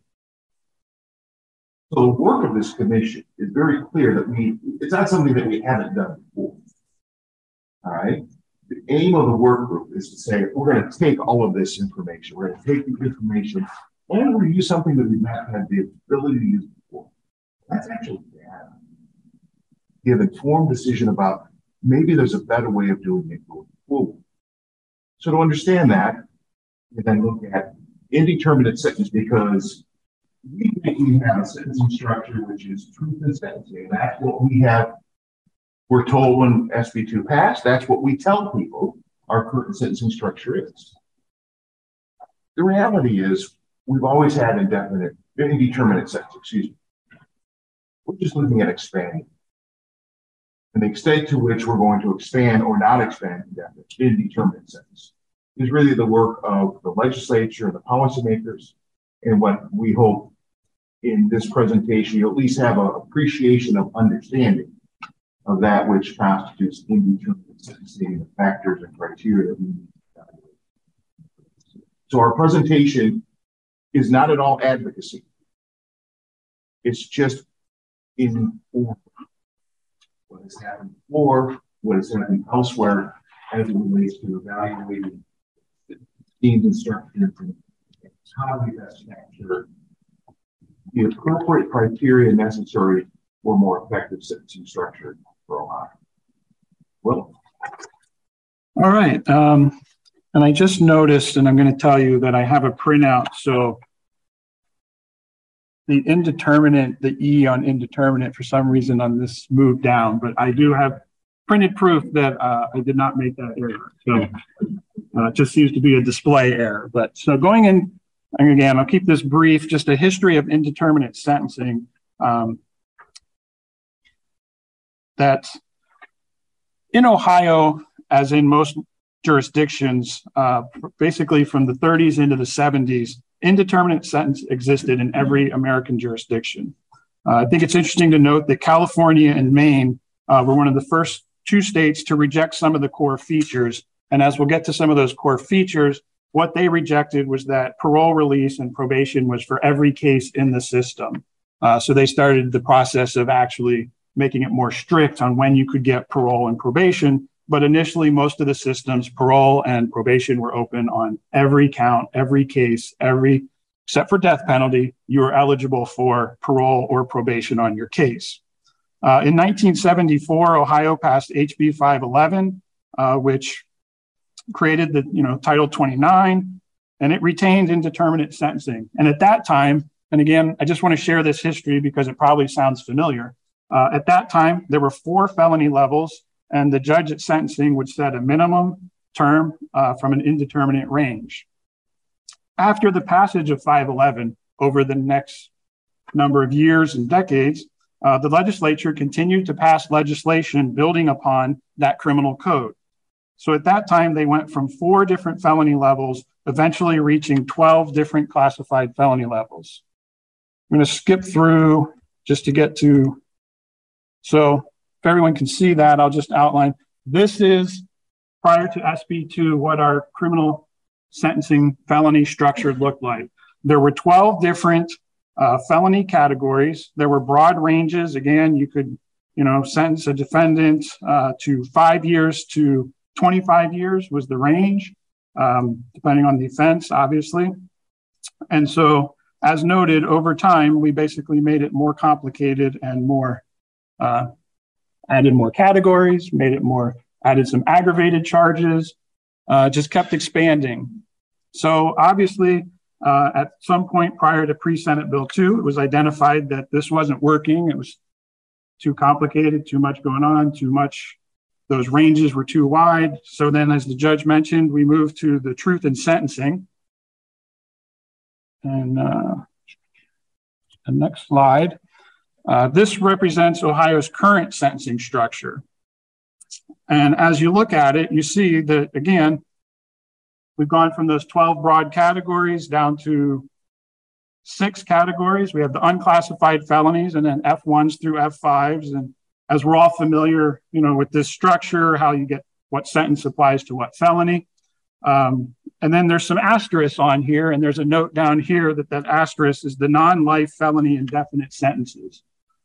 So the work of this commission is very clear that we, it's not something that we haven't done before. All right. The aim of the work group is to say, we're going to take all of this information, we're going to take the information and we're going to use something that we've not had the ability to use before. That's actually bad. Give an informed decision about maybe there's a better way of doing it going forward. So to understand that, we then look at indeterminate sentence, because we think we have a sentencing structure which is truth in sentencing. That's what we have. We're told when S B two passed, that's what we tell people our current sentencing structure is. The reality is we've always had indefinite, indeterminate sentence, excuse me. We're just looking at expanding. And the extent to which we're going to expand or not expand indefinite, indeterminate sentence is really the work of the legislature and the policymakers. And what we hope in this presentation, you at least have an appreciation of understanding of that which constitutes indeterminate sentencing, the factors and criteria that we need to evaluate. So our presentation is not at all advocacy. It's just in what has happened before, what has happened elsewhere, as it relates to evaluating themes and structures and how we best capture the appropriate criteria necessary for more effective sentencing structure for Ohio. Well, all right. Um, and I just noticed, and I'm going to tell you that I have a printout. So the indeterminate, the E on indeterminate, for some reason on this moved down, but I do have printed proof that uh, I did not make that error. So uh, it just seems to be a display error. But so going in, and again, I'll keep this brief, just a history of indeterminate sentencing. Um, that in Ohio, as in most jurisdictions, uh, basically from the thirties into the seventies, indeterminate sentence existed in every American jurisdiction. Uh, I think it's interesting to note that California and Maine uh, were one of the first two states to reject some of the core features. And as we'll get to some of those core features, what they rejected was that parole release and probation was for every case in the system. Uh, so they started the process of actually making it more strict on when you could get parole and probation. But initially, most of the systems, parole and probation, were open on every count, every case, every, except for death penalty, you were eligible for parole or probation on your case. Uh, in nineteen seventy-four, Ohio passed H B five eleven, uh, which created the, you know, Title twenty-nine, and it retained indeterminate sentencing. And at that time, and again, I just want to share this history because it probably sounds familiar. Uh, at that time, there were four felony levels, and the judge at sentencing would set a minimum term uh, from an indeterminate range. After the passage of five eleven over the next number of years and decades, uh, the legislature continued to pass legislation building upon that criminal code. So at that time, they went from four different felony levels, eventually reaching twelve different classified felony levels. I'm going to skip through just to get to, so if everyone can see that, I'll just outline. This is, prior to S B two, what our criminal sentencing felony structure looked like. There were twelve different uh, felony categories. There were broad ranges. Again, you could, you know, sentence a defendant uh, to five years to twenty-five years was the range, um, depending on the offense, obviously. And so, as noted, over time, we basically made it more complicated and more, uh, added more categories, made it more, added some aggravated charges, uh, just kept expanding. So obviously, uh, at some point prior to pre-Senate Bill two, it was identified that this wasn't working. It was too complicated, too much going on, too much, those ranges were too wide. So then, as the judge mentioned, we moved to the truth in sentencing. And uh, the next slide. Uh, this represents Ohio's current sentencing structure. And as you look at it, you see that, again, we've gone from those twelve broad categories down to six categories. We have the unclassified felonies and then F ones through F fives. And as we're all familiar, you know, with this structure, how you get what sentence applies to what felony. Um, and then there's some asterisks on here, and there's a note down here that that asterisk is the non-life felony indefinite sentences.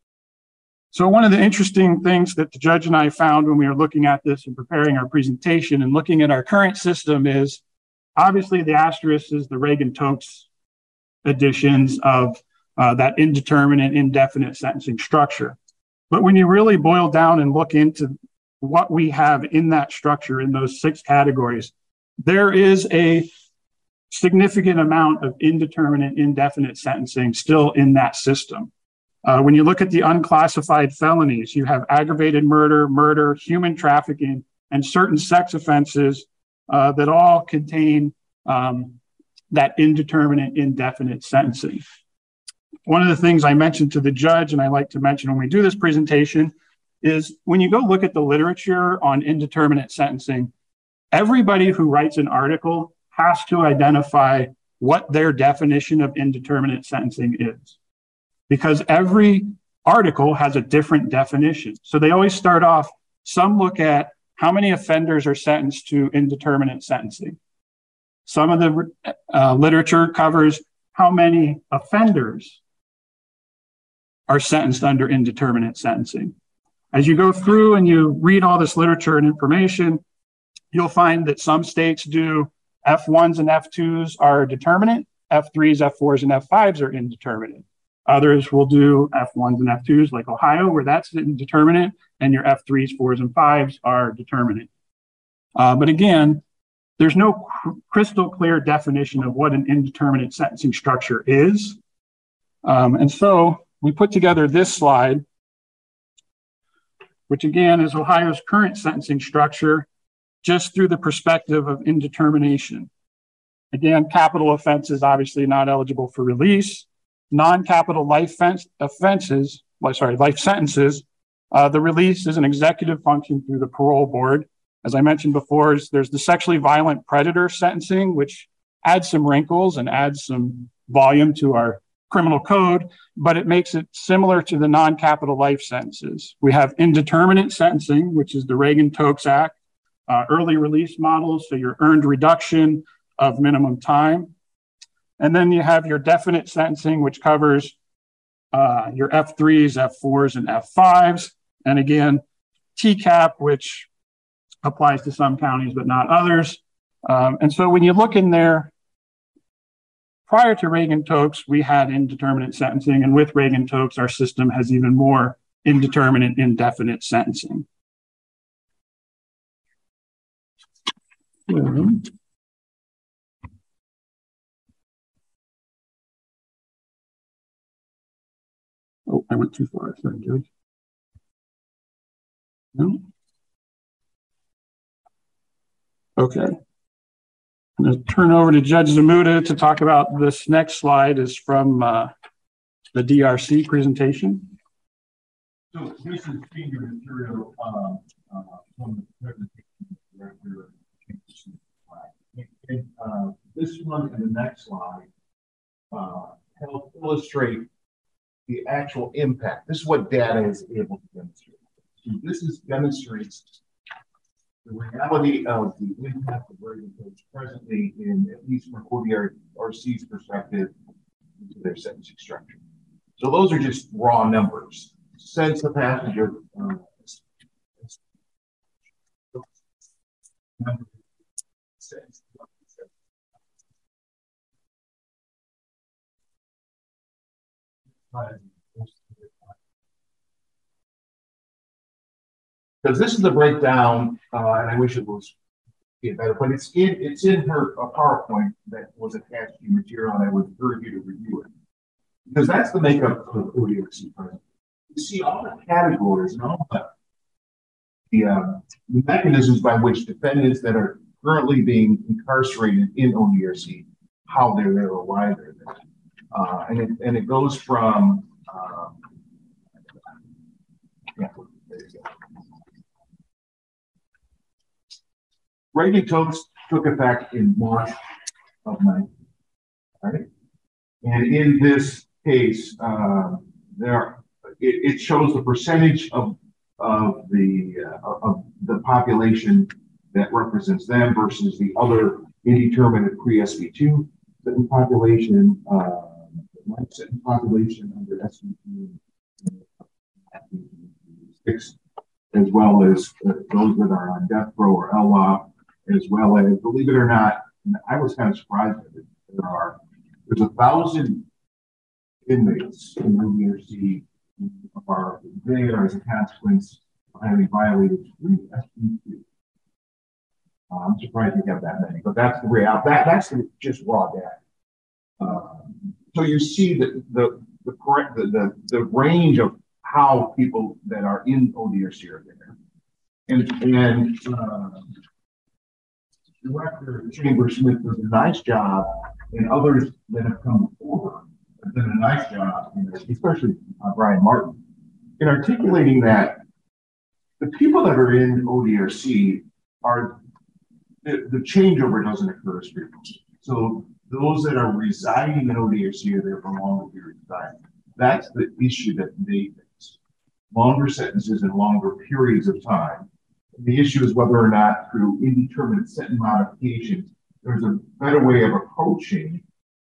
So one of the interesting things that the judge and I found when we were looking at this and preparing our presentation and looking at our current system is, obviously the asterisk is the Reagan-Tokes editions of uh, that indeterminate, indefinite sentencing structure. But when you really boil down and look into what we have in that structure, in those six categories, there is a significant amount of indeterminate, indefinite sentencing still in that system. Uh, when you look at the unclassified felonies, you have aggravated murder, murder, human trafficking, and certain sex offenses uh, that all contain um, that indeterminate, indefinite sentencing. One of the things I mentioned to the judge, and I like to mention when we do this presentation, is when you go look at the literature on indeterminate sentencing, everybody who writes an article has to identify what their definition of indeterminate sentencing is, because every article has a different definition. So they always start off, some look at how many offenders are sentenced to indeterminate sentencing. Some of the uh, literature covers how many offenders are sentenced under indeterminate sentencing. As you go through and you read all this literature and information, you'll find that some states do F ones and F twos are determinate, F threes, F fours, and F fives are indeterminate. Others will do F ones and F twos like Ohio, where that's indeterminate, and your F threes, fours, and fives are determinate. Uh, but again, there's no cr crystal clear definition of what an indeterminate sentencing structure is. Um, and so we put together this slide, which again is Ohio's current sentencing structure, just through the perspective of indetermination. Again, capital offenses obviously not eligible for release. Non-capital life offenses, well, sorry, life sentences, uh, the release is an executive function through the parole board. As I mentioned before, there's the sexually violent predator sentencing, which adds some wrinkles and adds some volume to our criminal code, but it makes it similar to the non-capital life sentences. We have indeterminate sentencing, which is the Reagan-Tokes Act, uh, early release models, so your earned reduction of minimum time. And then you have your definite sentencing, which covers uh, your F threes, F fours, and F fives. And again, T CAP, which applies to some counties, but not others. Um, and so when you look in there, prior to Reagan-Tokes, we had indeterminate sentencing. And with Reagan-Tokes, our system has even more indeterminate, indefinite sentencing. Um, oh, I went too far. Sorry, Judge. No. Okay. I'm going to turn over to Judge Zmuda to talk about this next slide is from uh, the D R C presentation. So this is senior material um, uh, from the presentation director. And uh, this one and the next slide uh, help illustrate the actual impact. This is what data is able to demonstrate. So this is demonstrates the reality of the impact of Reagan-Tokes presently, in at least from O D R C's perspective, into their sentencing structure. So those are just raw numbers. Since the passage of uh, because this is the breakdown, uh, and I wish it was better, but it's in it's in her a PowerPoint that was attached to your material, and I would urge you to review it because that's the makeup of O D R C present. You see all the categories and all the the, uh, the mechanisms by which defendants that are currently being incarcerated in O D R C, how they're there or why they're there, uh, and it and it goes from um, yeah, there you go. Reagan-Tokes took effect in March of nineteen, right? And in this case, uh, there it, it shows the percentage of of the uh, of the population that represents them versus the other indeterminate pre-S B two sentence population, uh, life sentence population under S B two six, as well as uh, those that are on death row or L W O P, as well as, believe it or not, and I was kind of surprised at it, there are there's a thousand inmates in O D R C are there as a consequence of having violated three S B two. Uh, I'm surprised we have that many, but that's the reality. That that's the, just raw data. Uh, so you see that the the correct the, the the range of how people that are in O D R C are there, and and uh, Director Chambers-Smith does a nice job, and others that have come before have done a nice job, you know, especially uh, Brian Martin, in articulating that the people that are in O D R C are the, the changeover doesn't occur as frequently. So those that are residing in O D R C are there for a longer period of time. That's the issue that they face. Longer sentences and longer periods of time. The issue is whether or not through indeterminate sentence modifications, there's a better way of approaching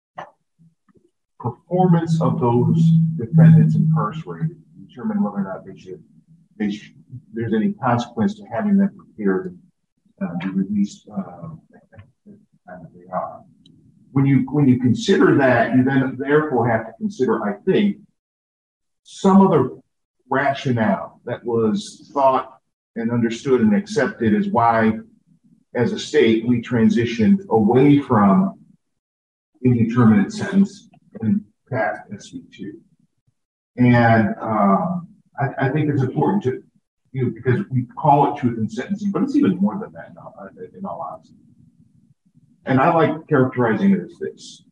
performance of those defendants incarcerated to determine whether or not they should, they should there's any consequence to having them prepared and uh, be released uh, as they are. When you when you consider that, you then therefore have to consider, I think, some other rationale that was thought and understood and accepted as why, as a state, we transitioned away from indeterminate sentence and past S B two. And um, I, I think it's important to, you know, because we call it truth in sentencing, but it's even more than that in all, in all honesty. And I like characterizing it as this.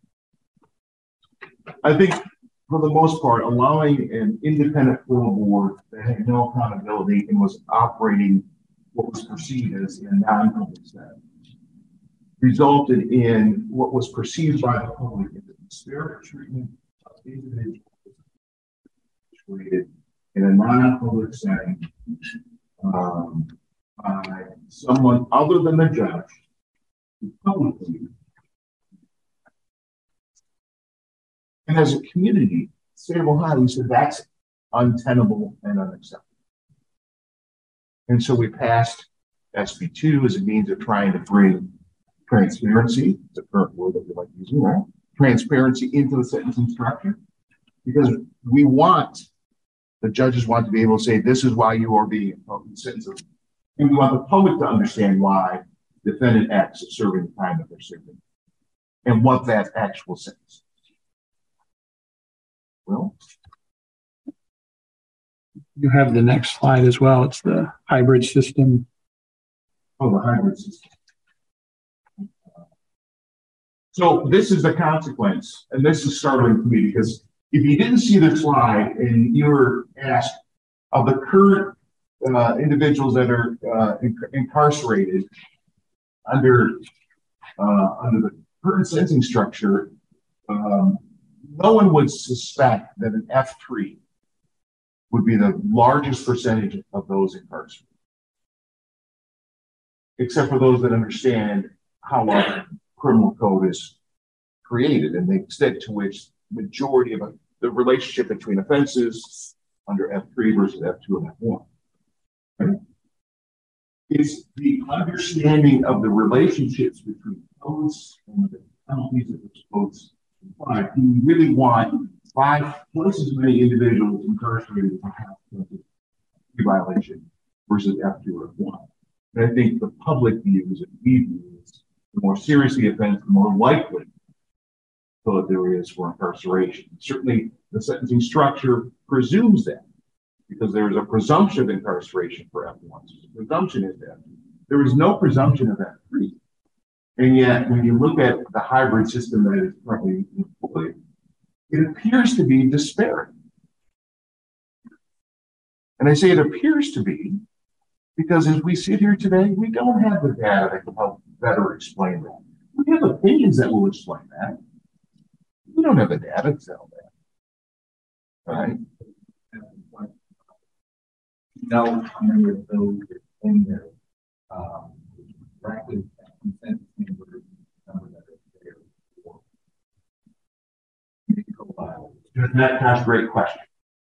I think, for the most part, allowing an independent parole board that had no accountability and was operating what was perceived as a non-public setting resulted in what was perceived by the public as a disparate treatment of individuals treated in a non-public setting um, by someone other than the judge who publicly. And as a community, state of Ohio, we said that's untenable and unacceptable. And so we passed S B two as a means of trying to bring transparency, it's a current word that we like using, right? Transparency into the sentencing structure, because we want, the judges want to be able to say, this is why you are being sentenced. And we want the public to understand why defendant X is serving the time that they're serving and what that actual sentence is. Well, you have the next slide as well. It's the hybrid system. Oh, the hybrid system. So this is the consequence, and this is startling to me because if you didn't see the slide and you were asked of the current uh, individuals that are uh, inc incarcerated under uh, under the current sentencing structure, um, no one would suspect that an F three would be the largest percentage of those incarcerated, except for those that understand how our criminal code is created and the extent to which the majority of the relationship between offenses under F three versus F two and F one. Right? It's the understanding of the relationships between codes and the penalties that those codes apply. Do you really want five twice as many individuals incarcerated as a violation versus F two or F one? And I think the public views and we view is the more serious the offense, the more likely that there is for incarceration. Certainly, the sentencing structure presumes that because there is a presumption of incarceration for F one. So the presumption is that there is no presumption of F three. And yet, when you look at the hybrid system that is currently employed, it appears to be disparate. And I say it appears to be because as we sit here today, we don't have the data that can help better explain that. We have opinions that will explain that. We don't have the data to tell that. Right? No, many of those in there, um, frankly, consent number that are there for. That, that's a great question.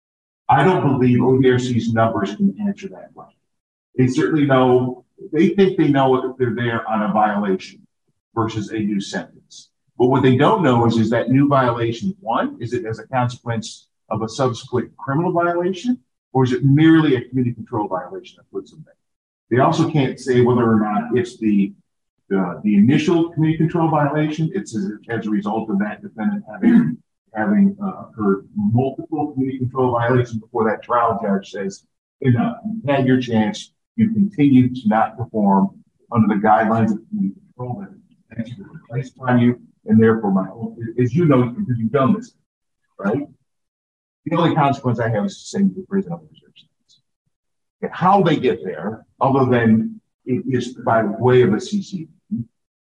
I don't believe O D R C's numbers can answer that question. They certainly know, they think they know if they're there on a violation versus a new sentence. But what they don't know is, is that new violation, one, is it as a consequence of a subsequent criminal violation, or is it merely a community control violation that puts them there? They also can't say whether or not it's the the, the initial community control violation, it's as, as a result of that defendant having having uh, occurred multiple community control violations before that trial judge says, enough, you had your chance, you continue to not perform under the guidelines of community control that has been placed on you, and therefore my own, as you know, because you've done this, right? The only consequence I have is to send you to prison under reserve sentence. Okay, how they get there, other than it is by way of a C C P,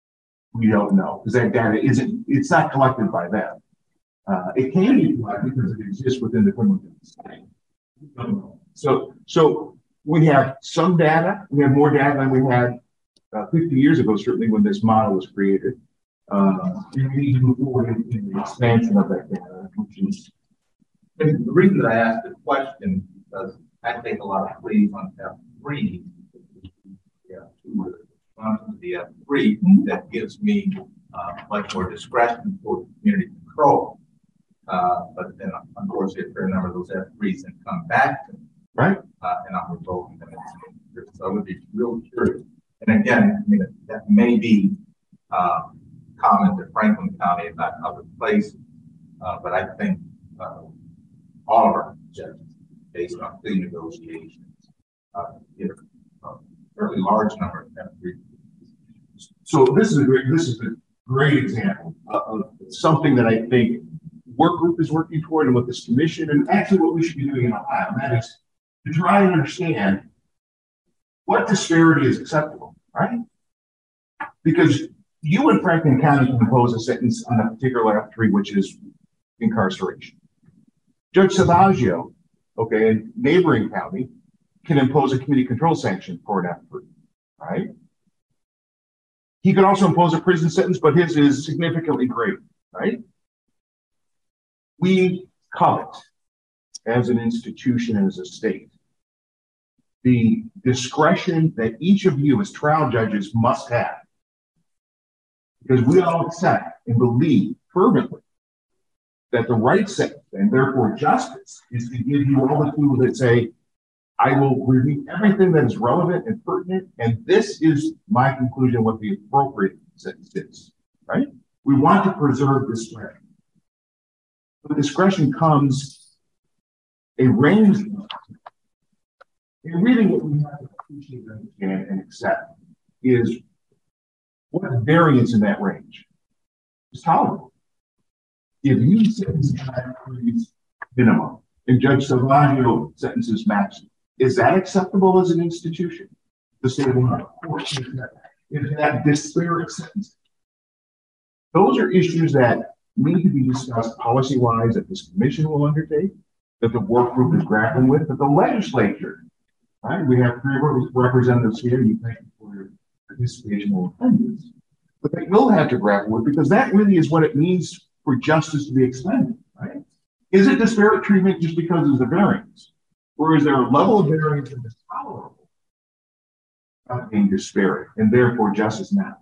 we don't know, because that data isn't, it's not collected by them. Uh, it can be collected because it exists within the criminal justice system. We don't know. So, so we have some data, we have more data than we had uh, fifty years ago, certainly when this model was created. Uh, and we need to move forward in, in the expansion of that data, which is And the reason that I asked the question is because I take a lot of pleas on F three, yeah, to the F three, that gives me uh, much more discretion for community control. Uh, but then, unfortunately, a fair number of those F threes then come back to me, right, uh, and I'm revoking them. So I would be real curious. And again, I mean, that may be uh, common to Franklin County and not other places, uh, but I think. Uh, all of our judges, based on plea negotiations, uh, get a fairly large number of F three. So this is a great, this is a great example of something that I think work group is working toward, and what this commission, and actually what we should be doing in Ohio, and that is to try and understand what disparity is acceptable, right? Because you in Franklin County can impose a sentence on a particular F three, which is incarceration. Judge Savaggio, okay, in neighboring county, can impose a community control sanction for an F three, right? He could also impose a prison sentence, but his is significantly greater, right? We covet as an institution and as a state. The discretion that each of you as trial judges must have, because we all accept and believe fervently that the right sentence and therefore justice is to give you all the tools that say, I will review everything that is relevant and pertinent, and this is my conclusion what the appropriate sentence is, right? We want to preserve discretion. But discretion comes a range of, and really what we have to appreciate and understand and accept is what variance in that range is tolerable. If you sentence minimum and Judge Salvaggio sentences maximum, is that acceptable as an institution? To say, well, of course, is that, is that disparate sentence? Those are issues that need to be discussed policy-wise that this commission will undertake, that the work group is grappling with, that the legislature, right? We have three representatives here. You thank you for your participation and attendance. But that you'll have to grapple with, because that really is what it means for justice to be expanded, right? Is it disparate treatment just because it's a variance? Or is there a level of variance that is tolerable of being disparate, and therefore justice not?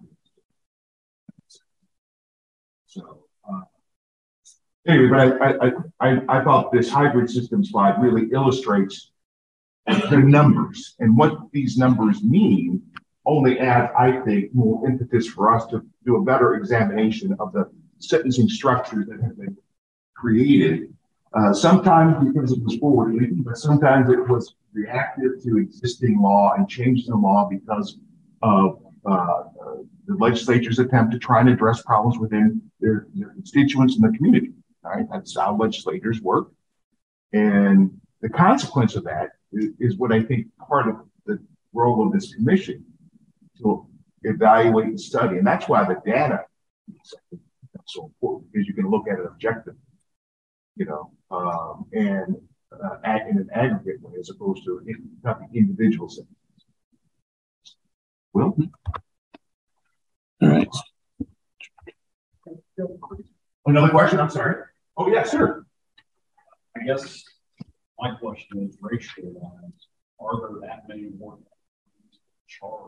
So, uh, anyway, but I, I, I, I thought this hybrid system slide really illustrates the numbers, and what these numbers mean only adds, I think, more impetus for us to do a better examination of the sentencing structures that have been created. Uh, sometimes because it was forward-looking, but sometimes it was reactive to existing law and changed the law because of uh, the legislature's attempt to try and address problems within their, their constituents in the community. Right? That's how legislators work. And the consequence of that is, is what I think part of the role of this commission to evaluate and study. And that's why the data is so important, because you can look at it objectively, you know, um, and uh, act in an aggregate way as opposed to an individual sentences. Well, all right. Another question? I'm sorry. Oh, yeah, sure. I guess my question is racially wise, are there that many more charged?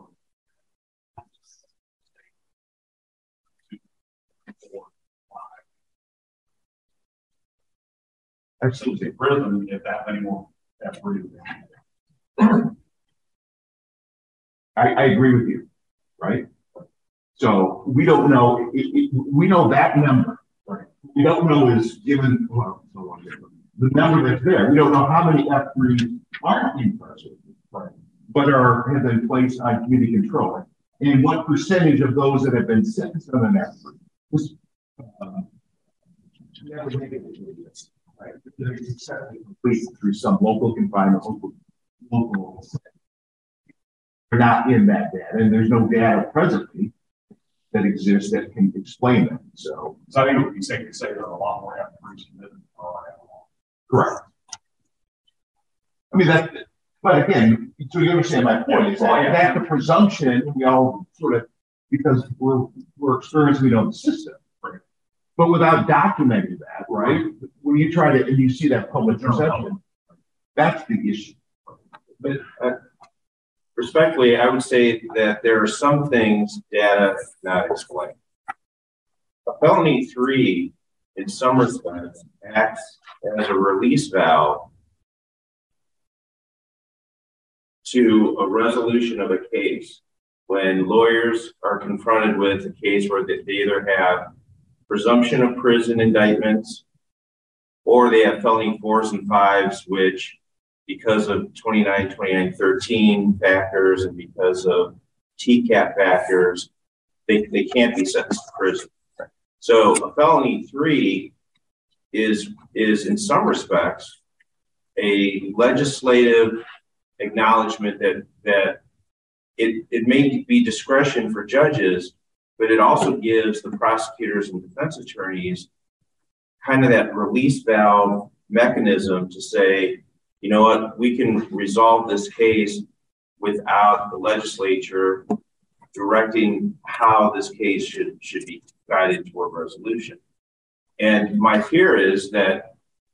Absolutely. Prison, if that many more, that's really I, I agree with you, right? So we don't know, it, it, we know that number, right? We don't know is given, well, so the number that's there. We don't know how many F threes aren't incarcerated, right? But are have been placed on community control, and what percentage of those that have been sentenced on an F three was uh, never make it to this, right? It's accepted completely through some local confinement, local, local. We're not in that data, and there's no data presently that exists that can explain that. So, so I think it would be safe to say there are a lot more F threes than are. Correct. I mean, that, but again, so you understand my point, is that that's the presumption we all sort of, because we're, we're experiencing we know the system, right? But without documenting that, right? When you try to, and you see that public perception, that's the issue. But uh, respectfully, I would say that there are some things data not explain. A felony three, in some respects, acts as a release valve to a resolution of a case when lawyers are confronted with a case where they either have presumption of prison indictments or they have felony fours and fives, which because of twenty-nine, twenty-nine, thirteen factors and because of T CAP factors, they, they can't be sentenced to prison. So a felony three is, is in some respects a legislative acknowledgement that, that it, it may be discretion for judges, but it also gives the prosecutors and defense attorneys kind of that release valve mechanism to say, you know what, we can resolve this case without the legislature directing how this case should, should be guided toward resolution. And my fear is that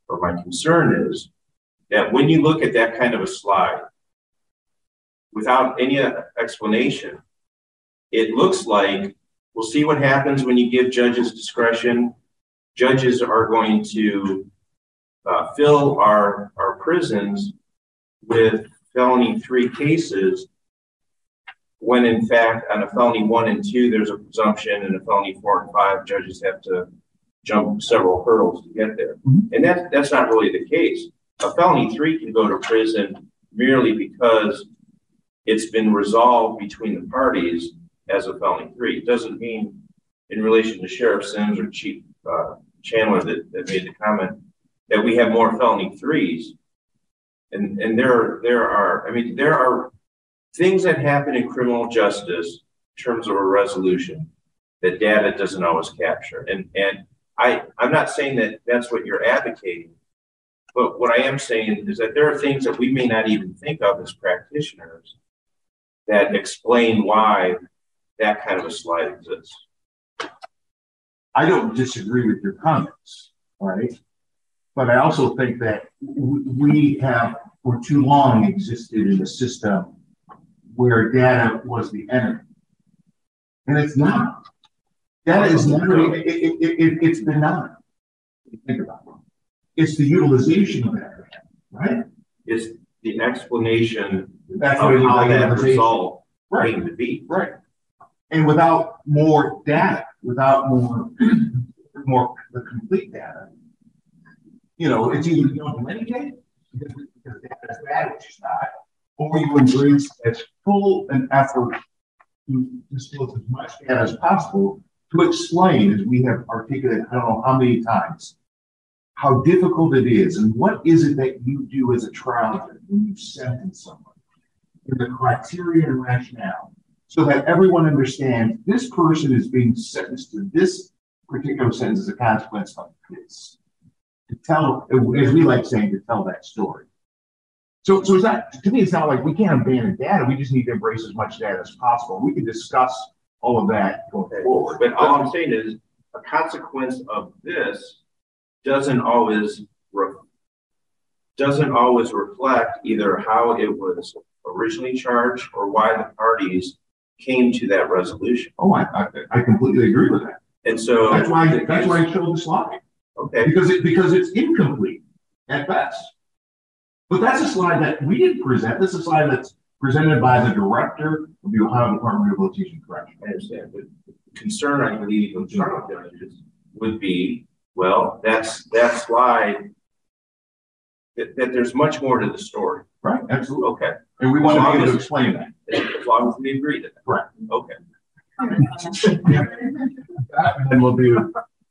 or my concern is that when you look at that kind of a slide, without any explanation, it looks like we'll see what happens when you give judges discretion. Judges are going to uh, fill our, our prisons with felony three cases, when in fact on a felony one and two, there's a presumption, and a felony four and five, judges have to jump several hurdles to get there. Mm-hmm. And that, that's not really the case. A felony three can go to prison merely because it's been resolved between the parties as a felony three. It doesn't mean in relation to Sheriff Sims or Chief uh, Chandler that, that made the comment that we have more felony threes. And, and there, there are, I mean, there are things that happen in criminal justice in terms of a resolution that data doesn't always capture. And, and I, I'm not saying that that's what you're advocating, but what I am saying is that there are things that we may not even think of as practitioners that explain why that kind of a slide exists. I don't disagree with your comments, right? But I also think that we have for too long existed in a system where data was the enemy. And it's not. Data is never, it, it, it, it's benign. Think about it. It's the utilization of that, right? It's the explanation That's of what how that result right. came to be. Right. And without more data, without more, more the complete data, you know, it's either you don't do anything because, because data is bad, which is not, or you embrace as full an effort to distill as much data as possible to explain, as we have articulated, I don't know how many times, how difficult it is and what is it that you do as a trial judge when you sentence someone, and the criteria and rationale, so that everyone understands this person is being sentenced to this particular sentence as a consequence of this. To tell, as we like saying, to tell that story. So, so it's not, to me, it's not like we can't abandon data. We just need to embrace as much data as possible. We can discuss all of that going forward. But all I'm saying is a consequence of this doesn't always re- doesn't always reflect either how it was originally charged or why the parties came to that resolution. Oh, I I, I completely agree with that. And so that's why that's why I showed the slide. Okay. Because it because it's incomplete at best. But that's a slide that we didn't present. This is a slide that's presented by the director of the Ohio Department of Rehabilitation and Correction. I understand, but the concern I believe of trial judges would be, well, that's that slide that, that there's much more to the story. Right, absolutely. Okay. And we want to be able to explain that. As long as we agree to that. Correct. Okay. And we'll do.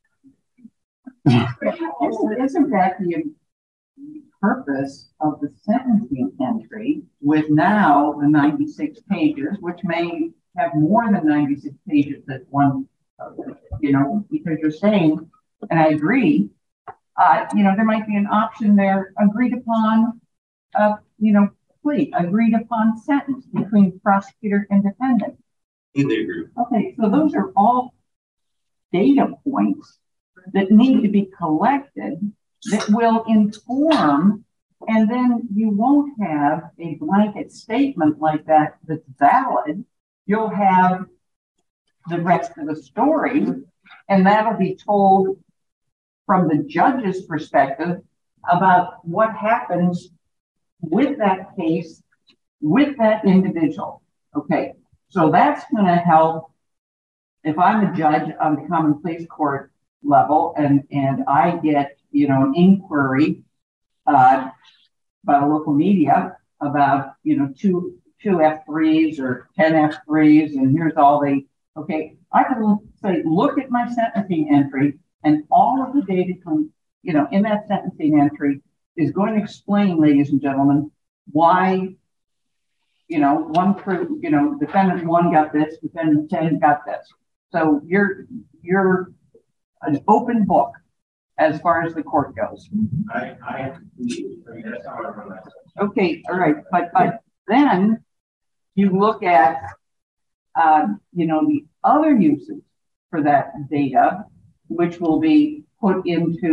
Isn't that the purpose of the sentencing entry with now the ninety-six pages, which may have more than ninety-six pages at one, you know, because you're saying, and I agree, uh, you know, there might be an option there, agreed upon, uh, you know, plea, agreed upon sentence between prosecutor and defendant. Completely agree. Okay, so those are all data points that need to be collected that will inform, and then you won't have a blanket statement like that that's valid. You'll have the rest of the story, and that'll be told from the judge's perspective about what happens with that case, with that individual. Okay, so that's going to help. If I'm a judge on the common pleas court level and, and I get, you know, an inquiry uh, by the local media about, you know, two, two F threes or ten F threes, and here's all the, okay, I can say, look at my sentencing entry, and all of the data come, you know, in that sentencing entry is going to explain, ladies and gentlemen, why, you know, one crew, you know, defendant one got this, defendant ten got this. So you're, you're an open book as far as the court goes. I, I, that's how I run that. Okay, all right, but, but then you look at, uh, you know, the other uses for that data, which will be put into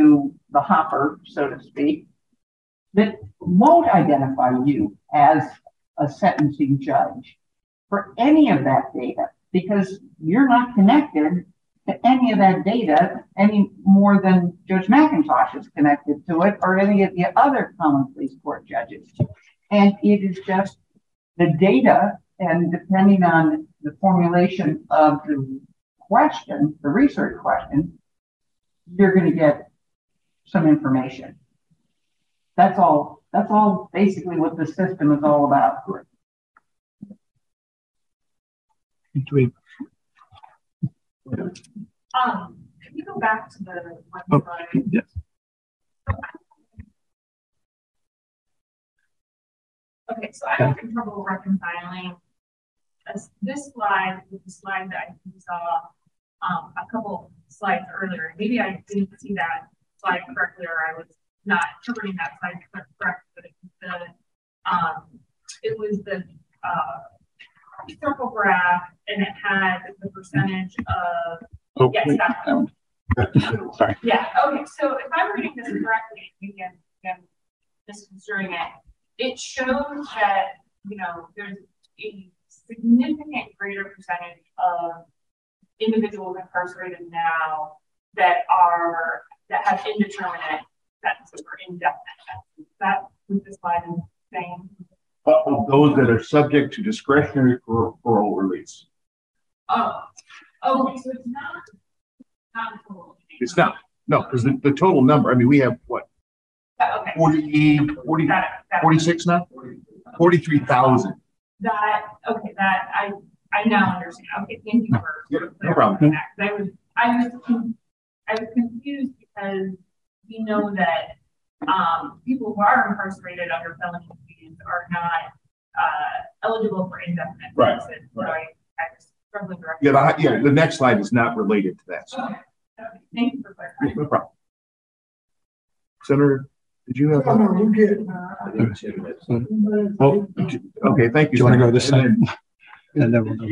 the hopper, so to speak, that won't identify you as a sentencing judge for any of that data, because you're not connected to any of that data any more than Judge McIntosh is connected to it, or any of the other common pleas court judges. And it is just the data, and depending on the formulation of the question, the research question, you're going to get some information. That's all. That's all basically what the system is all about. Um, can you go back to the one oh, slide? Yes. Okay, so I'm having trouble reconciling this, this slide with the slide that I saw um, a couple slides earlier. Maybe I didn't see that slide correctly, or I was not interpreting that slide correctly, but it was the, um, it was the uh, circle graph, and it had the percentage of, oh, yes, wait, that one. Sorry. Yeah, okay, so if I'm reading this correctly, again, again misconstruing it, it shows that, you know, there's a significant greater percentage of individuals incarcerated now that are, that have indeterminate sentences or indefinite sentences. Is that what this slide is saying? Of those that are subject to discretionary parole release. Oh, okay, so it's not, not total. It's not. No, because the, the total number, I mean, we have what? Okay. forty, forty, forty-six now? forty-three thousand. That, okay, that, I, I now understand. Okay, thank you for. Yeah, no problem. That. I was, I was, I was confused because we know that um, people who are incarcerated under felony pleas are not uh, eligible for indefinite Right. sentences. Right. So I, I was struggling to Yeah, the, yeah, the next slide is not related to that. So. Okay. Okay. Thank you for clarifying. No problem. Senator, did you have? No, no, you get. Oh, okay, thank you. Do you want to go this side? And then, and then we'll go.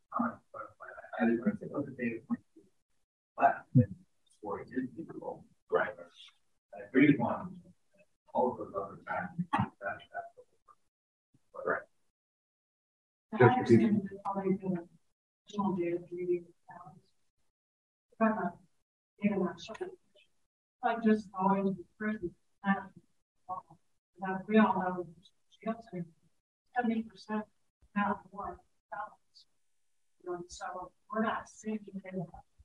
Right. I agree on all of those other factors. That, that's right. I understand that probably the general data reading. If I'm not, even not sure. Like just going to prison. Now, we all know seventy percent now more felons. So we're not seeing anything.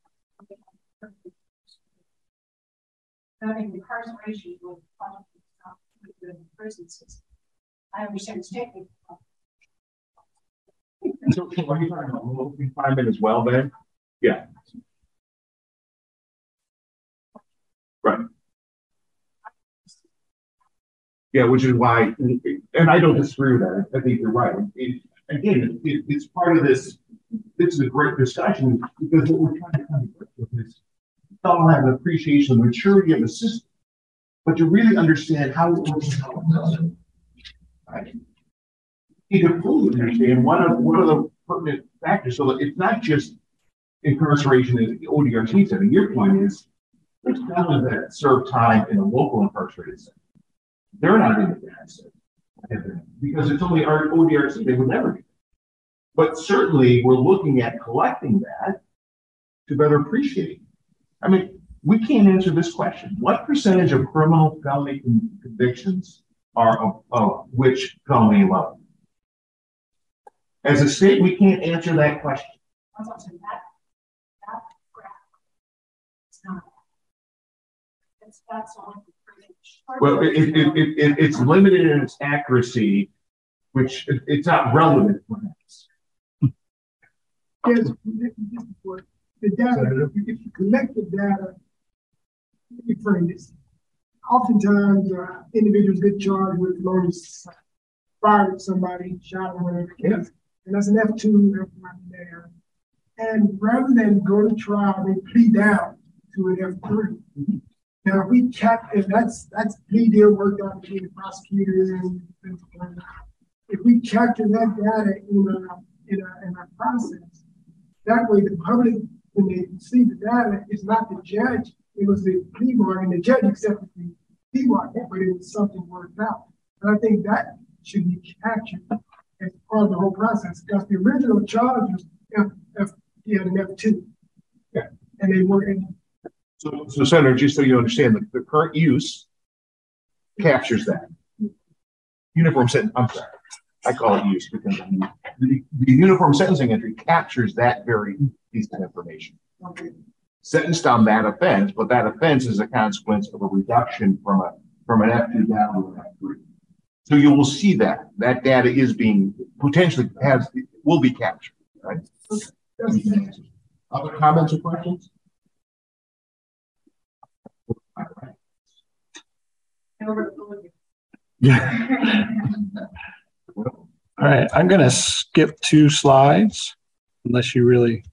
Having incarceration with the prison system. I understand it's technical. So, so are you talking about local confinement as well, then? Yeah. Right. Yeah, which is why, and I don't disagree with that. I think you're right. It, again, it, it's part of this. This is a great discussion because what we're trying to kind of with is all have an appreciation of the maturity of the system, but to really understand how it works and how it doesn't. Right? You can fully understand one of one of the pertinent factors, so that it's not just incarceration in the O D R T setting. Your point is there's felons that serve time in a local incarcerated setting. They're not in the bad setting because it's only our O D R T. They would never be. But certainly, we're looking at collecting that to better appreciate. I mean, we can't answer this question. What percentage of criminal felony convictions are of, of which felony level? As a state, we can't answer that question. That, that graph, it's not. It's, that's on. Well, it, it, it, it, it's limited in its accuracy, which it, it's not relevant perhaps. Yes, the data, if you collect the data, let me frame this. Oftentimes, uh, individuals get charged with felonies, fired somebody, shot or whatever the case, and that's an F two, F one there. And rather than go to trial, they plead down to an F three. Now, if we cap, if that's that's plea deal worked out between the prosecutors and if we capture that data in a in a in a process, that way the public when they see the data, it's not the judge, it was the plea bargain, the judge accepted the plea bargain, but it was something worked out. And I think that should be captured as part of the whole process, because the original charge was F, F, he had an F two. Yeah. And they were in. So, so Senator, just so you understand, the, the current use captures that. Uniform sentence, I'm sorry, I call it use because the, the, the uniform sentencing entry captures that very piece of information. Okay. Sentenced on that offense, but that offense is a consequence of a reduction from a from an F two down to an F three. So you will see that that data is being potentially has will be captured, right? Okay. Other comments or questions? Yeah. All right, I'm going to skip two slides unless you really.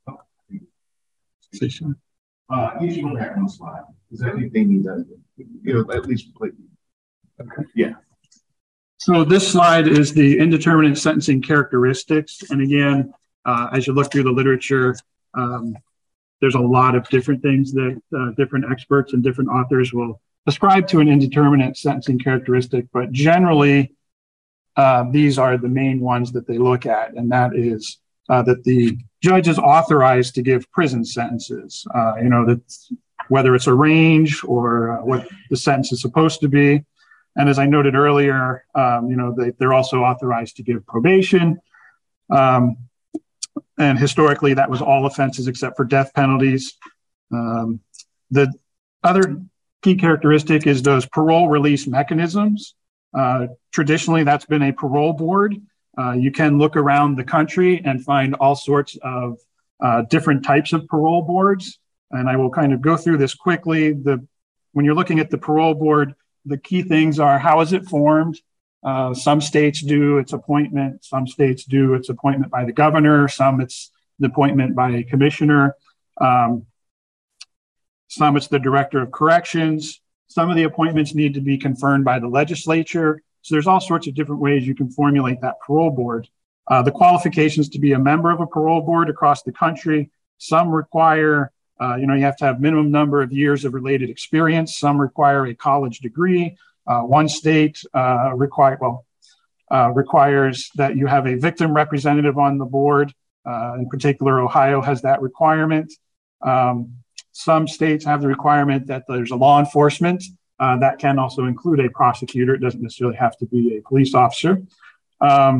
Uh, you should go back one slide because I think they need that, you know, at least completely. Okay. Yeah. So this slide is the indeterminate sentencing characteristics. And again, uh, as you look through the literature, um, there's a lot of different things that uh, different experts and different authors will ascribe to an indeterminate sentencing characteristic. But generally, uh, these are the main ones that they look at. And that is uh, that the judge is authorized to give prison sentences, uh, you know, that whether it's a range or uh, what the sentence is supposed to be. And as I noted earlier, um, you know, they, they're also authorized to give probation. Um, and historically, that was all offenses except for death penalties. Um, the other key characteristic is those parole release mechanisms. Uh, traditionally, that's been a parole board. Uh, you can look around the country and find all sorts of uh, different types of parole boards. And I will kind of go through this quickly. The, when you're looking at the parole board, the key things are, how is it formed? Uh, some states do its appointment. Some states do its appointment by the governor. Some it's the appointment by a commissioner. Um, some it's the director of corrections. Some of the appointments need to be confirmed by the legislature. So there's all sorts of different ways you can formulate that parole board. Uh, the qualifications to be a member of a parole board across the country, some require Uh, you know, you have to have minimum number of years of related experience. Some require a college degree. Uh, one state uh, require, well, uh, requires that you have a victim representative on the board. Uh, in particular, Ohio has that requirement. Um, some states have the requirement that there's a law enforcement. Uh, that can also include a prosecutor. It doesn't necessarily have to be a police officer. Um,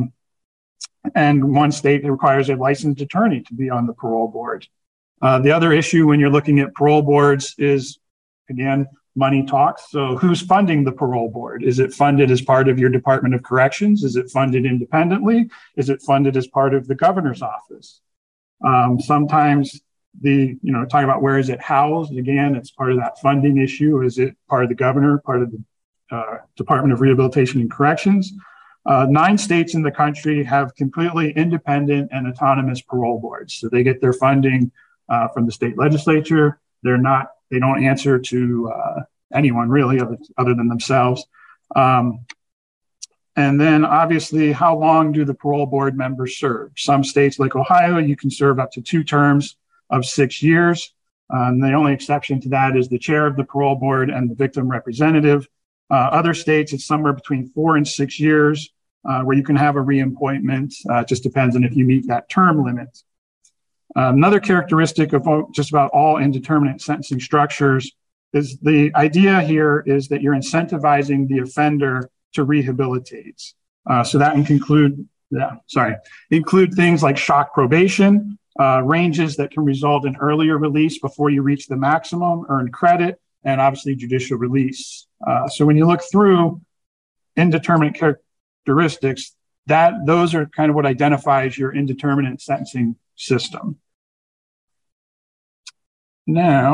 and one state requires a licensed attorney to be on the parole board. Uh, the other issue when you're looking at parole boards is, again, money talks. So who's funding the parole board? Is it funded as part of your Department of Corrections? Is it funded independently? Is it funded as part of the governor's office? Um, sometimes the, you know, talking about where is it housed? Again, it's part of that funding issue. Is it part of the governor, part of the uh, Department of Rehabilitation and Corrections? Uh, nine states in the country have completely independent and autonomous parole boards. So they get their funding Uh, from the state legislature. They're not, they don't answer to uh, anyone really other, other than themselves. Um, and then obviously, how long do the parole board members serve? Some states like Ohio, you can serve up to two terms of six years. Um, the only exception to that is the chair of the parole board and the victim representative. Uh, other states, it's somewhere between four and six years uh, where you can have a reappointment. Uh, it just depends on if you meet that term limit. Uh, another characteristic of just about all indeterminate sentencing structures is the idea here is that you're incentivizing the offender to rehabilitate. Uh, so that can include, yeah, sorry, include things like shock probation, uh, ranges that can result in earlier release before you reach the maximum, earned credit, and obviously judicial release. Uh, so when you look through indeterminate characteristics, that those are kind of what identifies your indeterminate sentencing system. Now,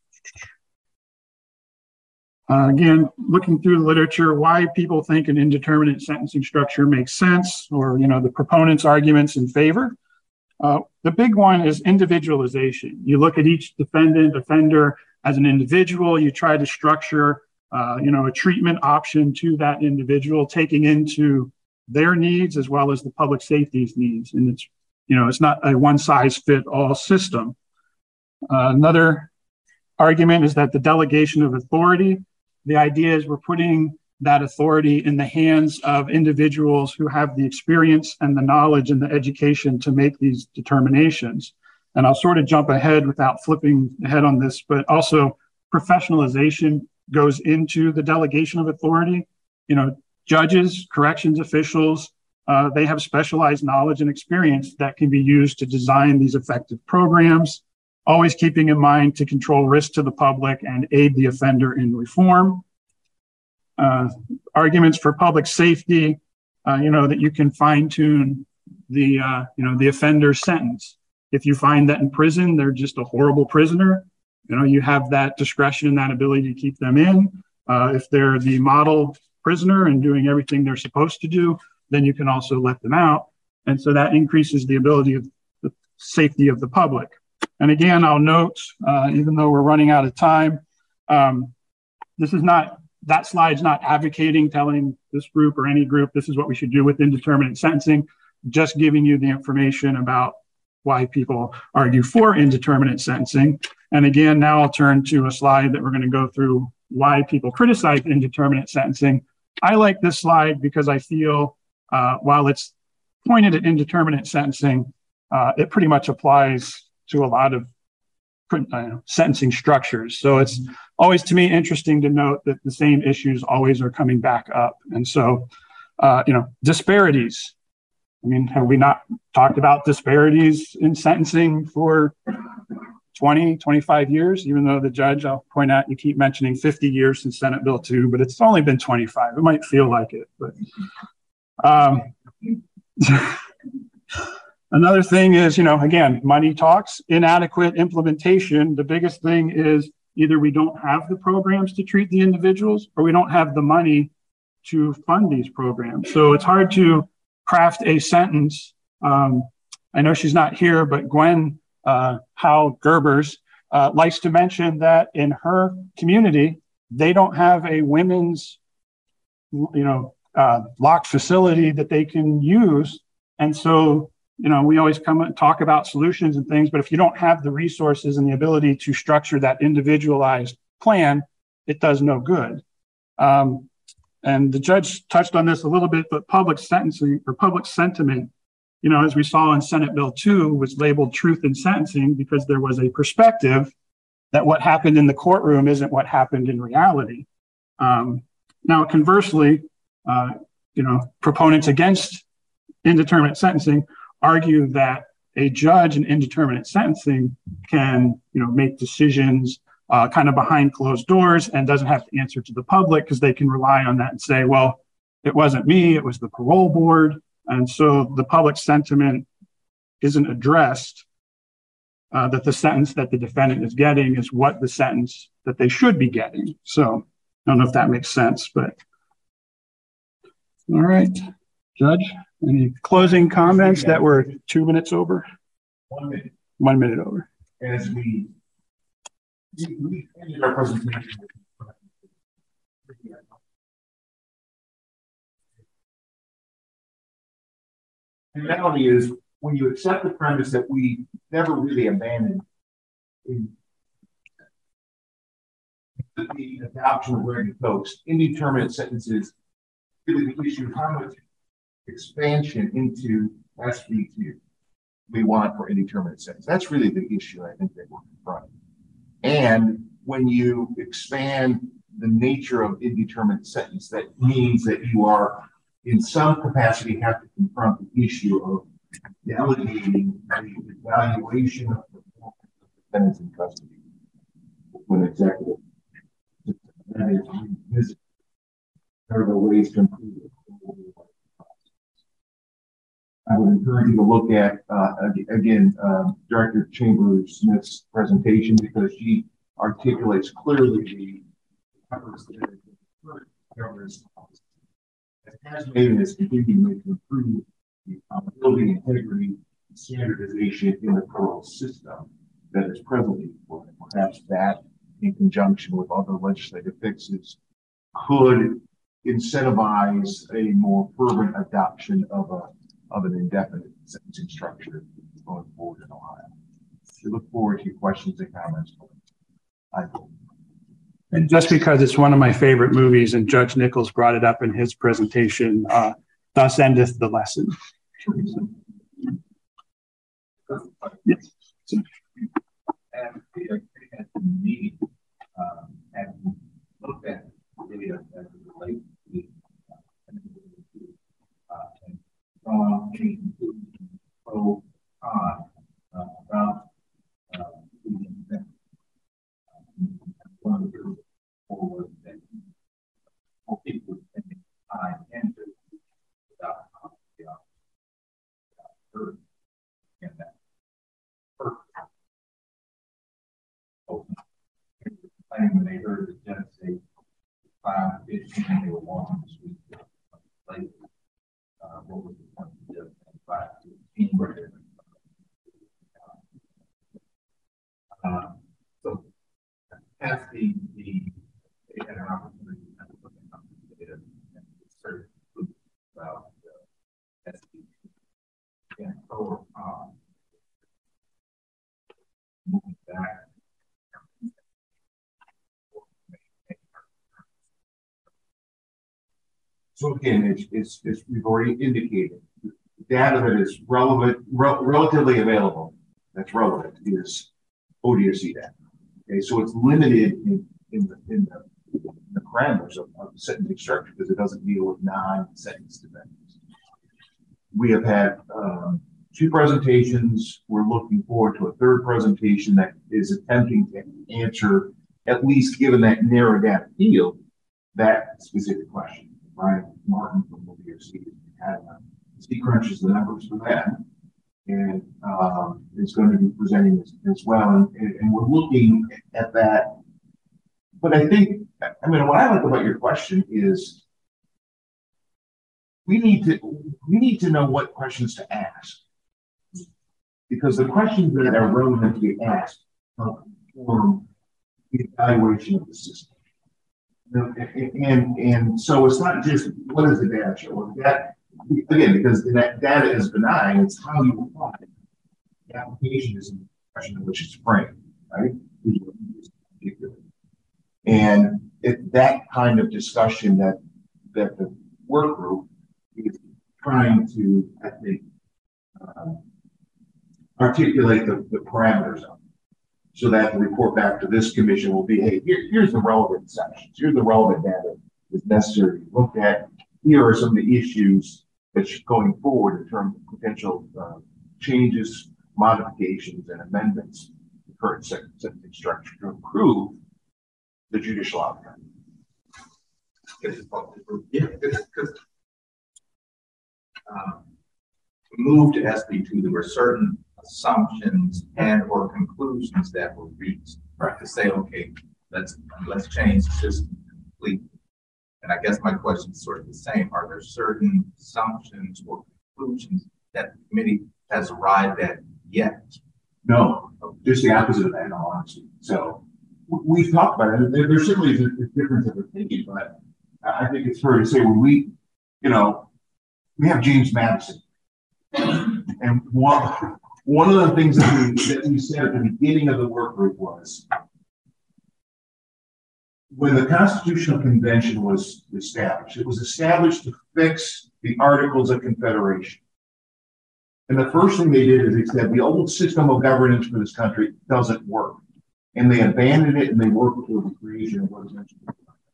uh, again, looking through the literature, why people think an indeterminate sentencing structure makes sense, or, you know, the proponents' arguments in favor. Uh, the big one is individualization. You look at each defendant, offender as an individual. You try to structure, uh, you know, a treatment option to that individual, taking into their needs as well as the public safety's needs. And it's, you know, it's not a one size fit all system. Uh, another argument is that the delegation of authority, the idea is we're putting that authority in the hands of individuals who have the experience and the knowledge and the education to make these determinations. And I'll sort of jump ahead without flipping ahead on this, but also professionalization goes into the delegation of authority. You know, judges, corrections officials, uh, they have specialized knowledge and experience that can be used to design these effective programs, always keeping in mind to control risk to the public and aid the offender in reform. Uh, arguments for public safety, uh, you know, that you can fine tune the, uh, you know, the offender's sentence. If you find that in prison, they're just a horrible prisoner, you know, you have that discretion and that ability to keep them in. Uh, if they're the model prisoner and doing everything they're supposed to do, then you can also let them out. And so that increases the ability of the safety of the public. And again, I'll note, uh, even though we're running out of time, um, this is not, that slide's not advocating, telling this group or any group, this is what we should do with indeterminate sentencing, just giving you the information about why people argue for indeterminate sentencing. And again, now I'll turn to a slide that we're going to go through why people criticize indeterminate sentencing. I like this slide because I feel uh, while it's pointed at indeterminate sentencing, uh, it pretty much applies to a lot of uh, sentencing structures. So it's always, to me, interesting to note that the same issues always are coming back up. And so, uh, you know, disparities. I mean, have we not talked about disparities in sentencing for twenty, twenty-five years, even though the judge, I'll point out, you keep mentioning fifty years since Senate Bill two, but it's only been twenty-five. It might feel like it, but um, another thing is, you know, again, money talks, inadequate implementation. The biggest thing is either we don't have the programs to treat the individuals or we don't have the money to fund these programs. So it's hard to craft a sentence. Um, I know she's not here, but Gwen uh, Howe Gerbers uh, likes to mention that in her community, they don't have a women's, you know, uh, locked facility that they can use. And so, you know, we always come and talk about solutions and things, but if you don't have the resources and the ability to structure that individualized plan, it does no good. Um, And the judge touched on this a little bit, but public sentencing or public sentiment, you know, as we saw in Senate Bill two, was labeled truth in sentencing because there was a perspective that what happened in the courtroom isn't what happened in reality. Um, now, conversely, uh, you know, proponents against indeterminate sentencing argue that a judge in indeterminate sentencing can, you know, make decisions Uh, kind of behind closed doors and doesn't have to answer to the public because they can rely on that and say, well, it wasn't me, it was the parole board. And so the public sentiment isn't addressed uh, that the sentence that the defendant is getting is what the sentence that they should be getting. So I don't know if that makes sense, but all right, Judge, any closing comments that were two minutes over? One minute. One minute over. As we We, we ended our presentation with and that only is when you accept the premise that we never really abandoned in the adoption of learning folks, indeterminate sentences, really the issue of how much expansion into S B two we want for indeterminate sentence. That's really the issue I think that we're confronting. And when you expand the nature of indeterminate sentence, that means that you are, in some capacity, have to confront the issue of delegating the evaluation of performance of defendants in custody with an executive. That is revisited. There are ways to improve it. I would encourage you to look at, uh, again, uh, Director Chambers-Smith's presentation because she articulates clearly the efforts that the governor's office has made and is continuing to improve the accountability, integrity, and standardization in the parole system that is presently employed. Perhaps that, in conjunction with other legislative fixes, could incentivize a more fervent adoption of a of an indefinite sentencing structure going forward in Ohio. we look forward to your questions and comments. I And just because it's one of my favorite movies and Judge Nichols brought it up in his presentation, uh, thus endeth the lesson. Yes. And the meeting, um, and looked at the video as it relates to uh, and drawn any conclusions pro con uh, about uh, the event. One of the forward that more people spending time and without the heard and that first when they heard the Genesee five fifteen, they were walking this week later. Uh, what was the point of the five fifteen where uh, so as the the they had an opportunity to look at the data and start about the S D and so um moving back. So again, it's, it's, it's, we've already indicated data that is relevant, re relatively available, that's relevant, is O D R C data. Okay, so it's limited in, in, the, in, the, in the parameters of, of the sentencing structure because it doesn't deal with non-sentenced defendants. We have had um, two presentations. We're looking forward to a third presentation that is attempting to answer, at least given that narrow data field, that specific question. Brian Martin from O D R C had uh, he crunches the numbers for that, and um, is going to be presenting this as well. And, and, and we're looking at that. But I think, I mean, what I like about your question is we need to we need to know what questions to ask, because the questions that are relevant to be asked help inform the evaluation of the system. And, and and so it's not just what does the data show. Well, that again, because that data is benign, it's how you apply it. The application is the question in which it's framed, right? And it's that kind of discussion that that the work group is trying to, I think, uh, articulate the, the parameters of. So that the report back to this commission will be, hey, here, here's the relevant sections. Here's the relevant data that's necessary to look at. Here are some of the issues that's going forward in terms of potential uh, changes, modifications, and amendments to the current sentencing structure to improve the judicial outcome. Yeah, because um, moved to S B two, there were certain assumptions and or conclusions that were reached, right, to say, okay, let's let's change the system completely. And I guess my question is sort of the same. Are there certain assumptions or conclusions that the committee has arrived at yet? No, just the opposite of that, in all honesty. So we've talked about it. There, there certainly is a, a difference of opinion, but I think it's fair to say when we, you know, we have James Madison, and one One of the things that we, that we said at the beginning of the work group was when the Constitutional Convention was established, it was established to fix the Articles of Confederation. And the first thing they did is they said the old system of governance for this country doesn't work. And they abandoned it and they worked toward the creation of what is mentioned.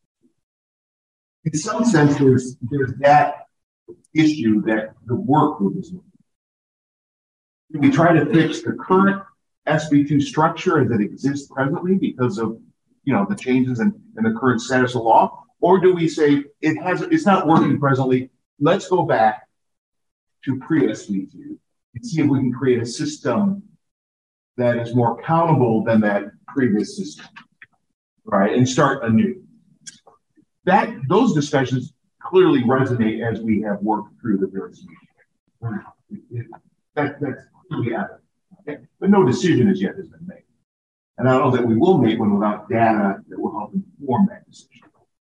In some sense, there's, there's that issue that the work group is looking at. We try to fix the current S B two structure as it exists presently because of, you know, the changes in, in the current status of law, or do we say it has, it's not working presently? Let's go back to pre-S B two and see if we can create a system that is more accountable than that previous system, right? And start anew. That those discussions clearly resonate as we have worked through the various meetings. That, that's clearly out. Okay? But no decision as yet has been made. And I don't know that we will make one without data that will help inform that decision.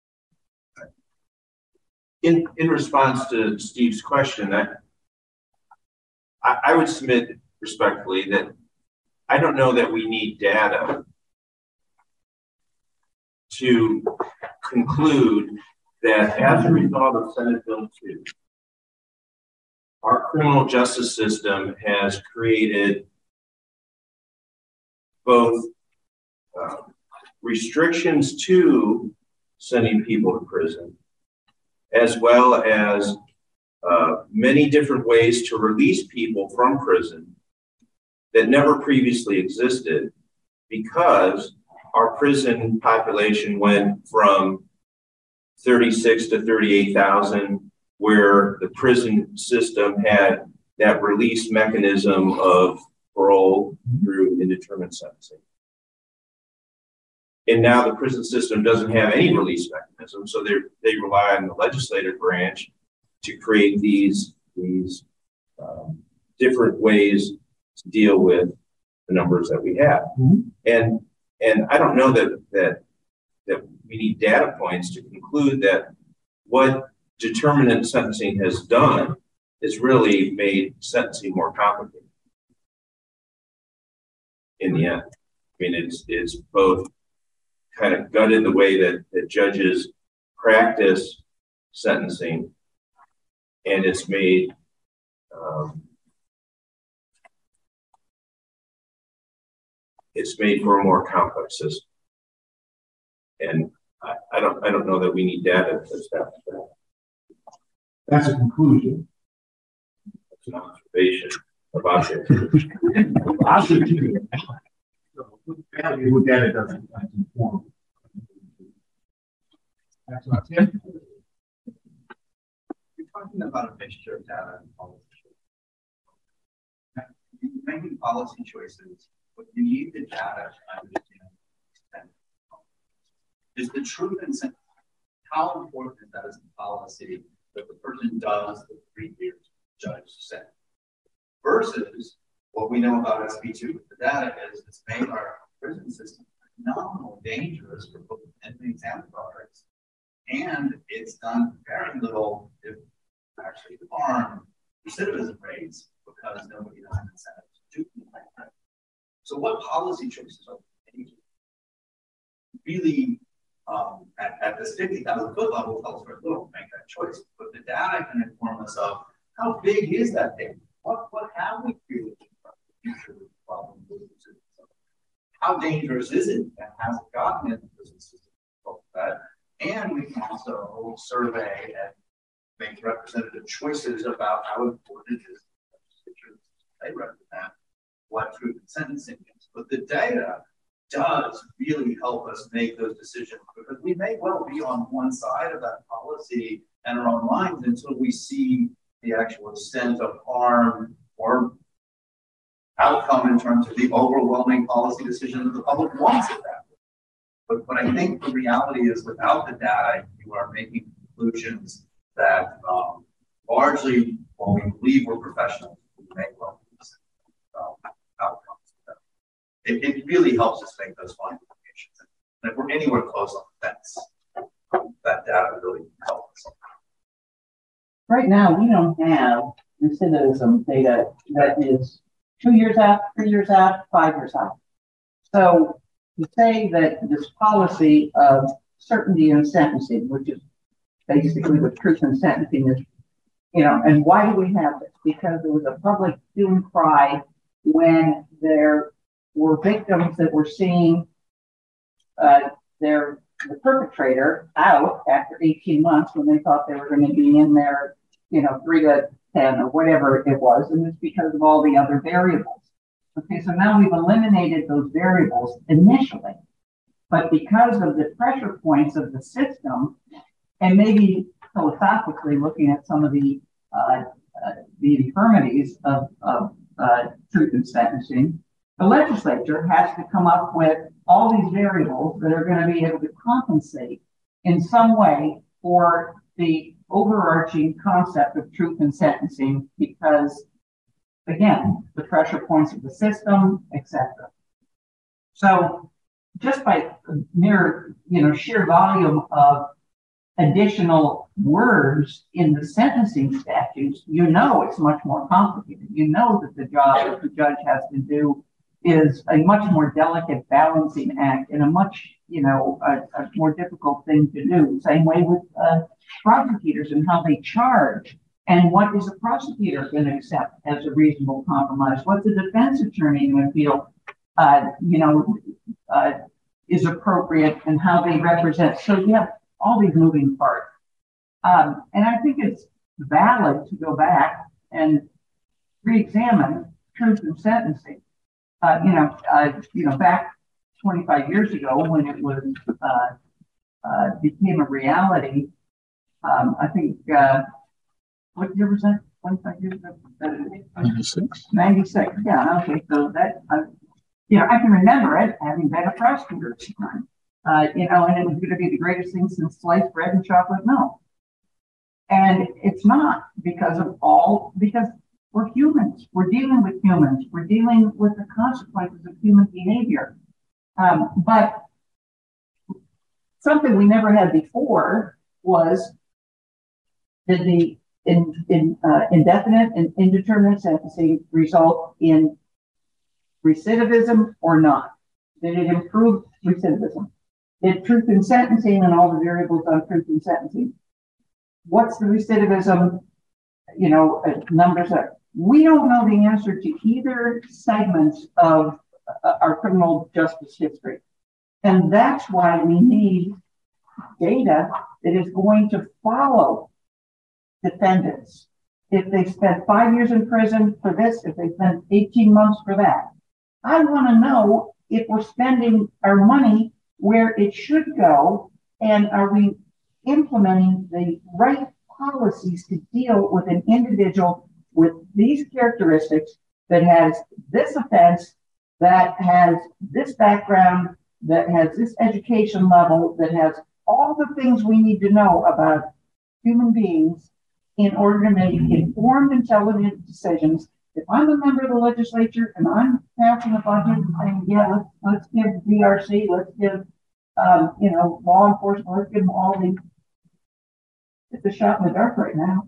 In, in response to Steve's question, I, I, I would submit respectfully that I don't know that we need data to conclude that as a result of Senate Bill two, our criminal justice system has created both uh, restrictions to sending people to prison, as well as uh, many different ways to release people from prison that never previously existed, because our prison population went from thirty-six to thirty-eight thousand, where the prison system had that release mechanism of parole through indeterminate sentencing. And now the prison system doesn't have any release mechanism, so they they rely on the legislative branch to create these, these um, different ways to deal with the numbers that we have. Mm-hmm. And and I don't know that that that we need data points to conclude that what determinate sentencing has done is really made sentencing more complicated. In the end, I mean, it's it's both kind of gutted the way that, that judges practice sentencing, and it's made um, it's made for a more complex system. And I, I don't I don't know that we need data to establish that. That's a conclusion. That's an observation of object. Observation. With data doesn't inform. That's not it. You're talking about a mixture of data and policy. You're making policy choices, but you need the data to understand. Is the truth and sense, how important is that as a policy that the person does the three years judge said, versus what we know about S B two with the data is it's made our prison system phenomenally dangerous for both inmates and guards, and it's done very little, if actually harm, recidivism rates, because nobody has an incentive to do anything like that. So what policy choices are we making? Really, um, at, at this fifty thousand foot level, tell us very little to make that choice. But the data can inform us of how big is that data? What, what have we really future problem? How dangerous is it, and has it gotten in the prison system? That, and we can also survey and make representative choices about how important it is they represent what truth and sentencing is. But the data does really help us make those decisions, because we may well be on one side of that policy and our own minds until we see the actual extent of harm or outcome in terms of the overwhelming policy decision that the public wants it that way. But, but I think the reality is, without the data, you are making conclusions that um, largely, when we believe we're professionals, we make well um, outcomes. It, it really helps us make those fine decisions. And if we're anywhere close on the fence, that data really helps. Right now, we don't have recidivism data that is two years out, three years out, five years out. So to say that this policy of certainty in sentencing, which is basically what truth in sentencing is, you know, and why do we have this? Because there was a public hue and cry when there were victims that were seeing uh, their the perpetrator out after eighteen months, when they thought they were going to be in there, you know, three to ten or whatever it was, and it's because of all the other variables. Okay, so now we've eliminated those variables initially, but because of the pressure points of the system, and maybe philosophically looking at some of the uh, uh, the infirmities of, of uh, truth in sentencing, the legislature has to come up with all these variables that are going to be able to compensate in some way for the overarching concept of truth in sentencing, because, again, the pressure points of the system, et cetera. So just by mere, you know, sheer volume of additional words in the sentencing statutes, you know it's much more complicated. You know that the job that the judge has to do is a much more delicate balancing act and a much, you know, a, a more difficult thing to do. Same way with uh, prosecutors and how they charge. And what is a prosecutor going to accept as a reasonable compromise? What's a defense attorney going to feel, uh, you know, uh, is appropriate and how they represent? So you have all these moving parts. Um, and I think it's valid to go back and re-examine truth in sentencing. Uh, you know, uh, you know, back twenty-five years ago when it was uh, uh, became a reality. Um, I think uh, what year was that? twenty-five years ago. ninety-six. ninety-six. Yeah. Okay. So that uh, you know, I can remember it having been a prosecutor at the time. Uh, you know, and it was going to be the greatest thing since sliced bread and chocolate milk. And it's not because of all because. We're humans. We're dealing with humans. We're dealing with the consequences of human behavior. Um, but something we never had before was did the in, in, uh, indefinite and indeterminate sentencing result in recidivism or not? Did it improve recidivism? Did truth in sentencing and all the variables on truth in sentencing? What's the recidivism, you know, uh, numbers are? We don't know the answer to either segments of uh, our criminal justice history. And that's why we need data that is going to follow defendants. If they spent five years in prison for this, if they spent eighteen months for that, I want to know if we're spending our money where it should go, and are we implementing the right policies to deal with an individual with these characteristics that has this offense, that has this background, that has this education level, that has all the things we need to know about human beings in order to make informed, intelligent decisions. If I'm a member of the legislature and I'm passing a budget and saying, yeah, let's, let's give D R C, let's give, um, you know, law enforcement, let's give them all the, it's a shot in the dark right now.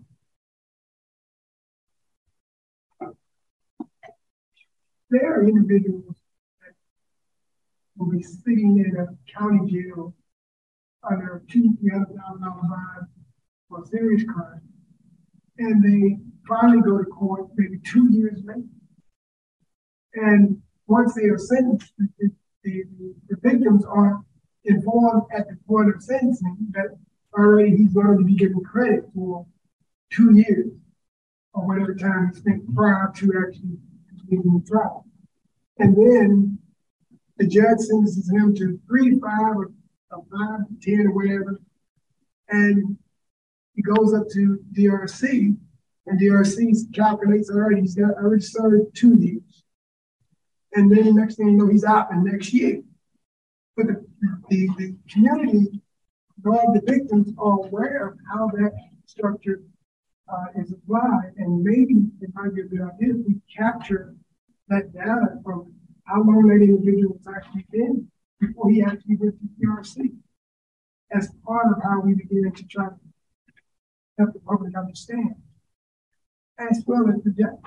There are individuals that will be sitting in a county jail under two, three hundred thousand dollar fine for serious crime, and they finally go to court maybe two years later. And once they are sentenced, the, the, the victims are informed at the point of sentencing that already he's going to be given credit for two years or whatever time he spent prior to actually in the trial. And then the judge sentences him to three to five or, or five to ten or whatever. And he goes up to D R C, and D R C calculates already he's got already served two years. And then the next thing you know, he's out the next year. But the, the, the community, all the victims are aware of how that structure Uh, is applied, and maybe it might be a good idea if we capture that data from how long that individual has actually been before he actually went to D R C as part of how we begin to try to help the public understand, as well as the judge.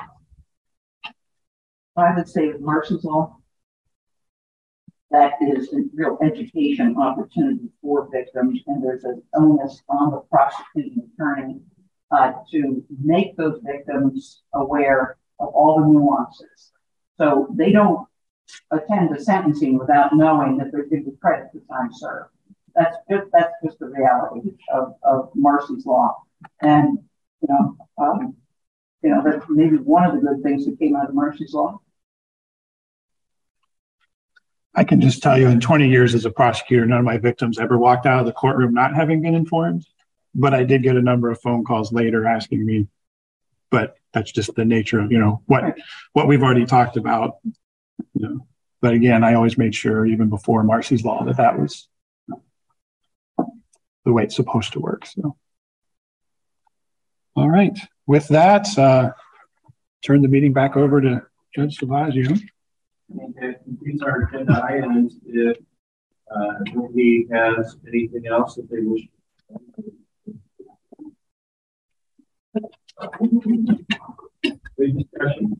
I would say with Marx's law, that is a real education opportunity for victims, and there's an onus on the prosecuting attorney Uh, to make those victims aware of all the nuances. So they don't attend the sentencing without knowing that they're given credit for time served. That's just that's just the reality of, of Marcy's law. And you know, um, you know, that's maybe one of the good things that came out of Marcy's law. I can just tell you in twenty years as a prosecutor, none of my victims ever walked out of the courtroom not having been informed. But I did get a number of phone calls later asking me, but that's just the nature of, you know, what, what we've already talked about, you know. But again, I always made sure even before Marcy's law that that was the way it's supposed to work. So, all right, with that, uh, turn the meeting back over to Judge Salvaggio. That completes our agenda items. If uh, nobody has anything else that they wish to Big discussion.